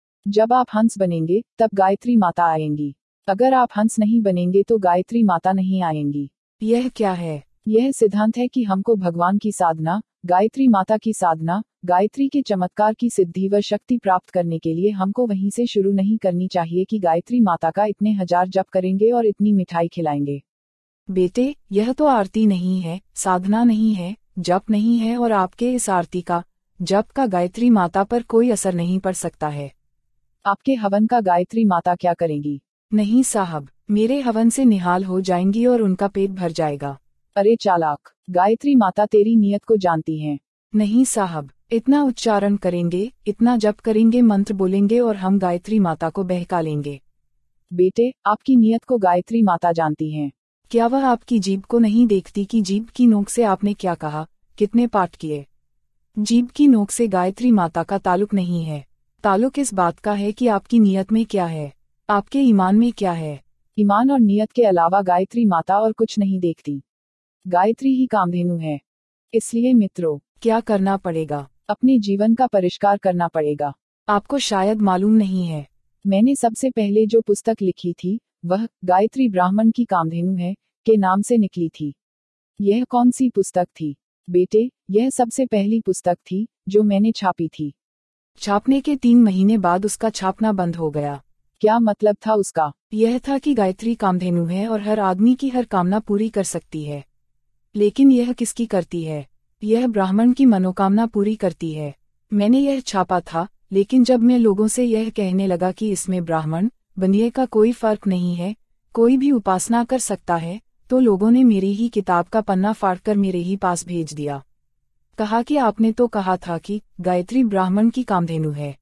जब आप हंस बनेंगे, तब गायत्री माता आएंगी। अगर आप हंस नहीं बनेंगे तो गायत्री माता नहीं आएंगी। यह क्या है? यह सिद्धांत है कि हमको भगवान की साधना, गायत्री माता की साधना, गायत्री के चमत्कार की सिद्धि व शक्ति प्राप्त करने के लिए हमको वहीं से शुरू नहीं करनी चाहिए कि गायत्री माता का इतने हजार जप करेंगे और इतनी मिठाई खिलाएंगे। बेटे, यह तो आरती नहीं है, साधना नहीं है, जप नहीं है और आपके इस आरती का, जप का गायत्री माता पर कोई असर नहीं पड़ सकता है। आपके हवन का गायत्री माता क्या करेंगी? नहीं साहब, मेरे हवन से निहाल हो जाएंगी और उनका पेट भर जाएगा। अरे चालाक, गायत्री माता तेरी नियत को जानती हैं। नहीं साहब, इतना उच्चारण करेंगे, इतना जप करेंगे, मंत्र बोलेंगे और हम गायत्री माता को बहका लेंगे। बेटे, आपकी नियत को गायत्री माता जानती हैं। क्या वह आपकी जीभ को नहीं देखती कि जीभ की नोक से आपने क्या कहा, कितने पाठ किए? जीभ की नोक से गायत्री माता का ताल्लुक नहीं है। ताल्लुक इस बात का है कि आपकी नियत में क्या है, आपके ईमान में क्या है। ईमान और नियत के अलावा गायत्री माता और कुछ नहीं देखती। गायत्री ही कामधेनु है। इसलिए मित्रों, क्या करना पड़ेगा? अपने जीवन का परिष्कार करना पड़ेगा। आपको शायद मालूम नहीं है, मैंने सबसे पहले जो पुस्तक लिखी थी वह गायत्री ब्राह्मण की कामधेनु है के नाम से निकली थी। यह कौन सी पुस्तक थी? बेटे, यह सबसे पहली पुस्तक थी जो मैंने छापी थी। छापने के तीन महीने बाद उसका छापना बंद हो गया। क्या मतलब था उसका? यह था कि गायत्री कामधेनु है और हर आदमी की हर कामना पूरी कर सकती है। लेकिन यह किसकी करती है? यह ब्राह्मण की मनोकामना पूरी करती है। मैंने यह छापा था, लेकिन जब मैं लोगों से यह कहने लगा कि इसमें ब्राह्मण बनिए का कोई फर्क नहीं है, कोई भी उपासना कर सकता है, तो लोगों ने मेरी ही किताब का पन्ना फाड़कर मेरे ही पास भेज दिया। कहा कि आपने तो कहा था कि गायत्री ब्राह्मण की कामधेनु है।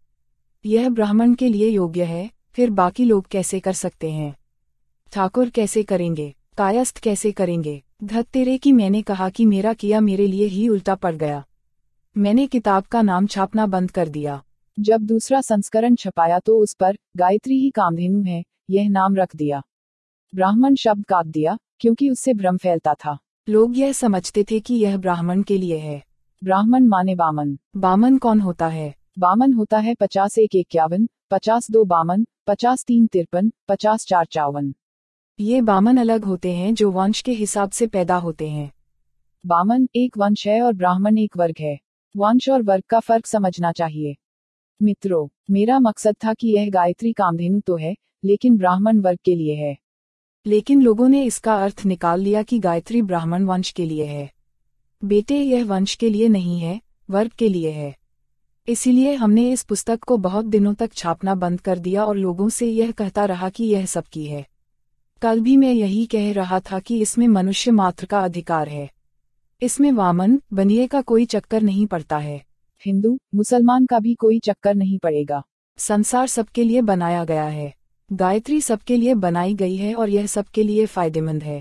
यह ब्राह्मण के लिए योग्य है, फिर बाकी लोग कैसे कर सकते हैं? ठाकुर कैसे करेंगे? कायस्थ कैसे करेंगे? धत तेरे की मैंने कहा कि मेरा किया मेरे लिए ही उल्टा पड़ गया। मैंने किताब का नाम छापना बंद कर दिया। जब दूसरा संस्करण छपाया तो उस पर गायत्री ही कामधेनु है यह नाम रख दिया। ब्राह्मण शब्द काट दिया, क्योंकि उससे भ्रम फैलता था। लोग यह समझते थे कि यह ब्राह्मण के लिए है। ब्राह्मण माने बामन। बामन कौन होता है? बामन होता है पचास एक इक्यावन, पचास दो बामन, पचास तीन तिरपन, पचास चार चौवन। ये बामन अलग होते हैं जो वंश के हिसाब से पैदा होते हैं। बामन एक वंश है और ब्राह्मण एक वर्ग है। वंश और वर्ग का फर्क समझना चाहिए। मित्रों, मेरा मकसद था कि यह गायत्री कामधेनु तो है, लेकिन ब्राह्मण वर्ग के लिए है। लेकिन लोगों ने इसका अर्थ निकाल लिया कि गायत्री ब्राह्मण वंश के लिए है। बेटे, यह वंश के लिए नहीं है, वर्ग के लिए है। इसीलिए हमने इस पुस्तक को बहुत दिनों तक छापना बंद कर दिया और लोगों से यह कहता रहा कि यह सबकी है। कल भी मैं यही कह रहा था कि इसमें मनुष्य मात्र का अधिकार है। इसमें वामन बनिए का कोई चक्कर नहीं पड़ता है। हिंदू मुसलमान का भी कोई चक्कर नहीं पड़ेगा। संसार सबके लिए बनाया गया है। गायत्री सबके लिए बनाई गई है और यह सबके लिए फायदेमंद है।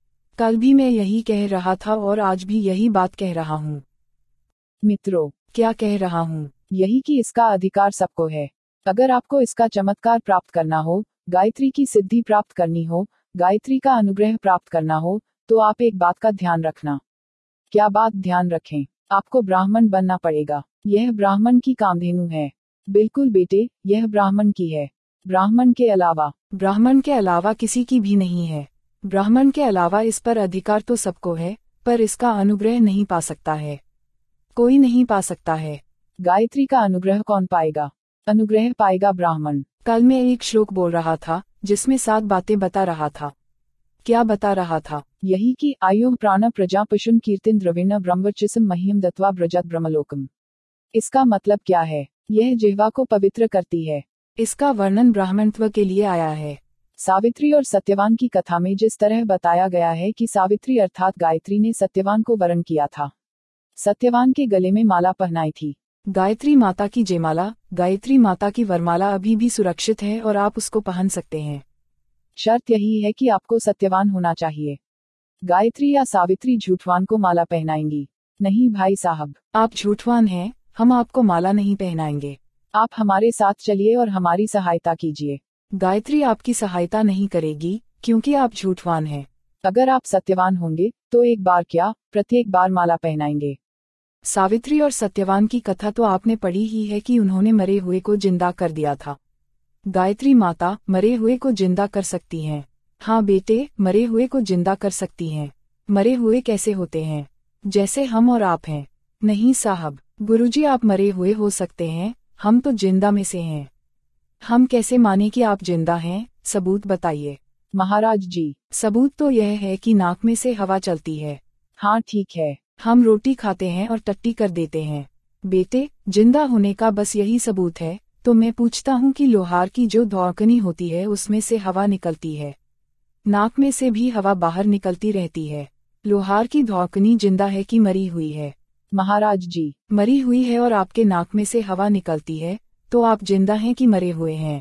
कल भी मैं यही कह रहा था और आज भी यही बात कह रहा हूँ। मित्रों, क्या कह रहा हूँ? यही कि इसका अधिकार सबको है। अगर आपको इसका चमत्कार प्राप्त करना हो, गायत्री की सिद्धि प्राप्त करनी हो, गायत्री का अनुग्रह प्राप्त करना हो, तो आप एक बात का ध्यान रखना। क्या बात ध्यान रखें? आपको ब्राह्मण बनना पड़ेगा। यह ब्राह्मण की कामधेनु है। बिल्कुल बेटे, यह ब्राह्मण की है। ब्राह्मण के अलावा ब्राह्मण के अलावा किसी की भी नहीं है। ब्राह्मण के अलावा इस पर अधिकार तो सबको है, पर इसका अनुग्रह नहीं पा सकता है। कोई नहीं पा सकता है। गायत्री का अनुग्रह कौन पाएगा? अनुग्रह पाएगा ब्राह्मण। कल मैं एक श्लोक बोल रहा था जिसमें सात बातें बता रहा था। क्या बता रहा था? यही कि आयुः प्राण प्रजा पशुन कीर्तिन द्रविण ब्रह्मवर्चसम मह्यम दत्वा ब्रजत ब्रह्मलोकम। इसका मतलब क्या है? यह जिह्वा को पवित्र करती है। इसका वर्णन ब्राह्मणत्व के लिए आया है। सावित्री और सत्यवान की कथा में जिस तरह बताया गया है कि सावित्री अर्थात गायत्री ने सत्यवान को वरण किया था, सत्यवान के गले में माला पहनाई थी। गायत्री माता की जयमाला, गायत्री माता की वरमाला अभी भी सुरक्षित है और आप उसको पहन सकते हैं। शर्त यही है कि आपको सत्यवान होना चाहिए। गायत्री या सावित्री झूठवान को माला पहनाएंगी? नहीं भाई साहब, आप झूठवान हैं, हम आपको माला नहीं पहनाएंगे। आप हमारे साथ चलिए और हमारी सहायता कीजिए। गायत्री आपकी सहायता नहीं करेगी, क्योंकि आप झूठवान हैं। अगर आप सत्यवान होंगे तो एक बार क्या, प्रत्येक बार माला पहनाएंगे। सावित्री और सत्यवान की कथा तो आपने पढ़ी ही है कि उन्होंने मरे हुए को जिंदा कर दिया था। गायत्री माता मरे हुए को जिंदा कर सकती हैं। हाँ बेटे, मरे हुए को जिंदा कर सकती हैं। मरे हुए कैसे होते हैं? जैसे हम और आप हैं। नहीं साहब, गुरुजी आप मरे हुए हो सकते हैं, हम तो जिंदा में से हैं। हम कैसे माने कि आप जिंदा हैं? सबूत बताइए। महाराज जी, सबूत तो यह है कि नाक में से हवा चलती है। हाँ ठीक है। हम रोटी खाते हैं और टट्टी कर देते हैं। बेटे, जिंदा होने का बस यही सबूत है। तो मैं पूछता हूँ कि लोहार की जो धौकनी होती है उसमें से हवा निकलती है। नाक में से भी हवा बाहर निकलती रहती है। लोहार की धौकनी जिंदा है कि मरी हुई है? महाराज जी, मरी हुई है और आपके नाक में से हवा निकलती है, तो आप जिंदा हैं कि मरे हुए हैं?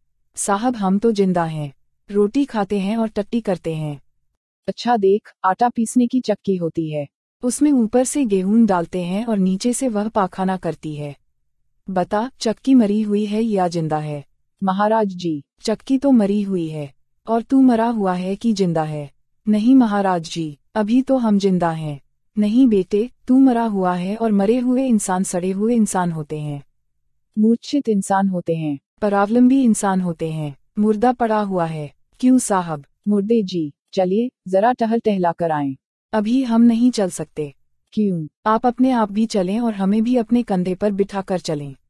साहब हम तो जिंदा हैं। रोटी खाते हैं और टट्टी करते हैं। अच्छा देख, आटा पीसने की चक्की होती है, उसमें ऊपर से गेहूं डालते हैं और नीचे से वह पाखाना करती है। बता, चक्की मरी हुई है या जिंदा है? महाराज जी, चक्की तो मरी हुई है। और तू मरा हुआ है कि जिंदा है? नहीं महाराज जी, अभी तो हम जिंदा हैं। नहीं बेटे, तू मरा हुआ है और मरे हुए इंसान सड़े हुए इंसान होते हैं। मूर्छित इंसान होते हैं। परावलंबी इंसान होते हैं। मुर्दा पड़ा हुआ है। क्यों साहब? मुर्दे जी, चलिए जरा टहल टहला कर आएं। अभी हम नहीं चल सकते। क्यों? आप अपने आप भी चलें और हमें भी अपने कंधे पर बिठा कर चलें।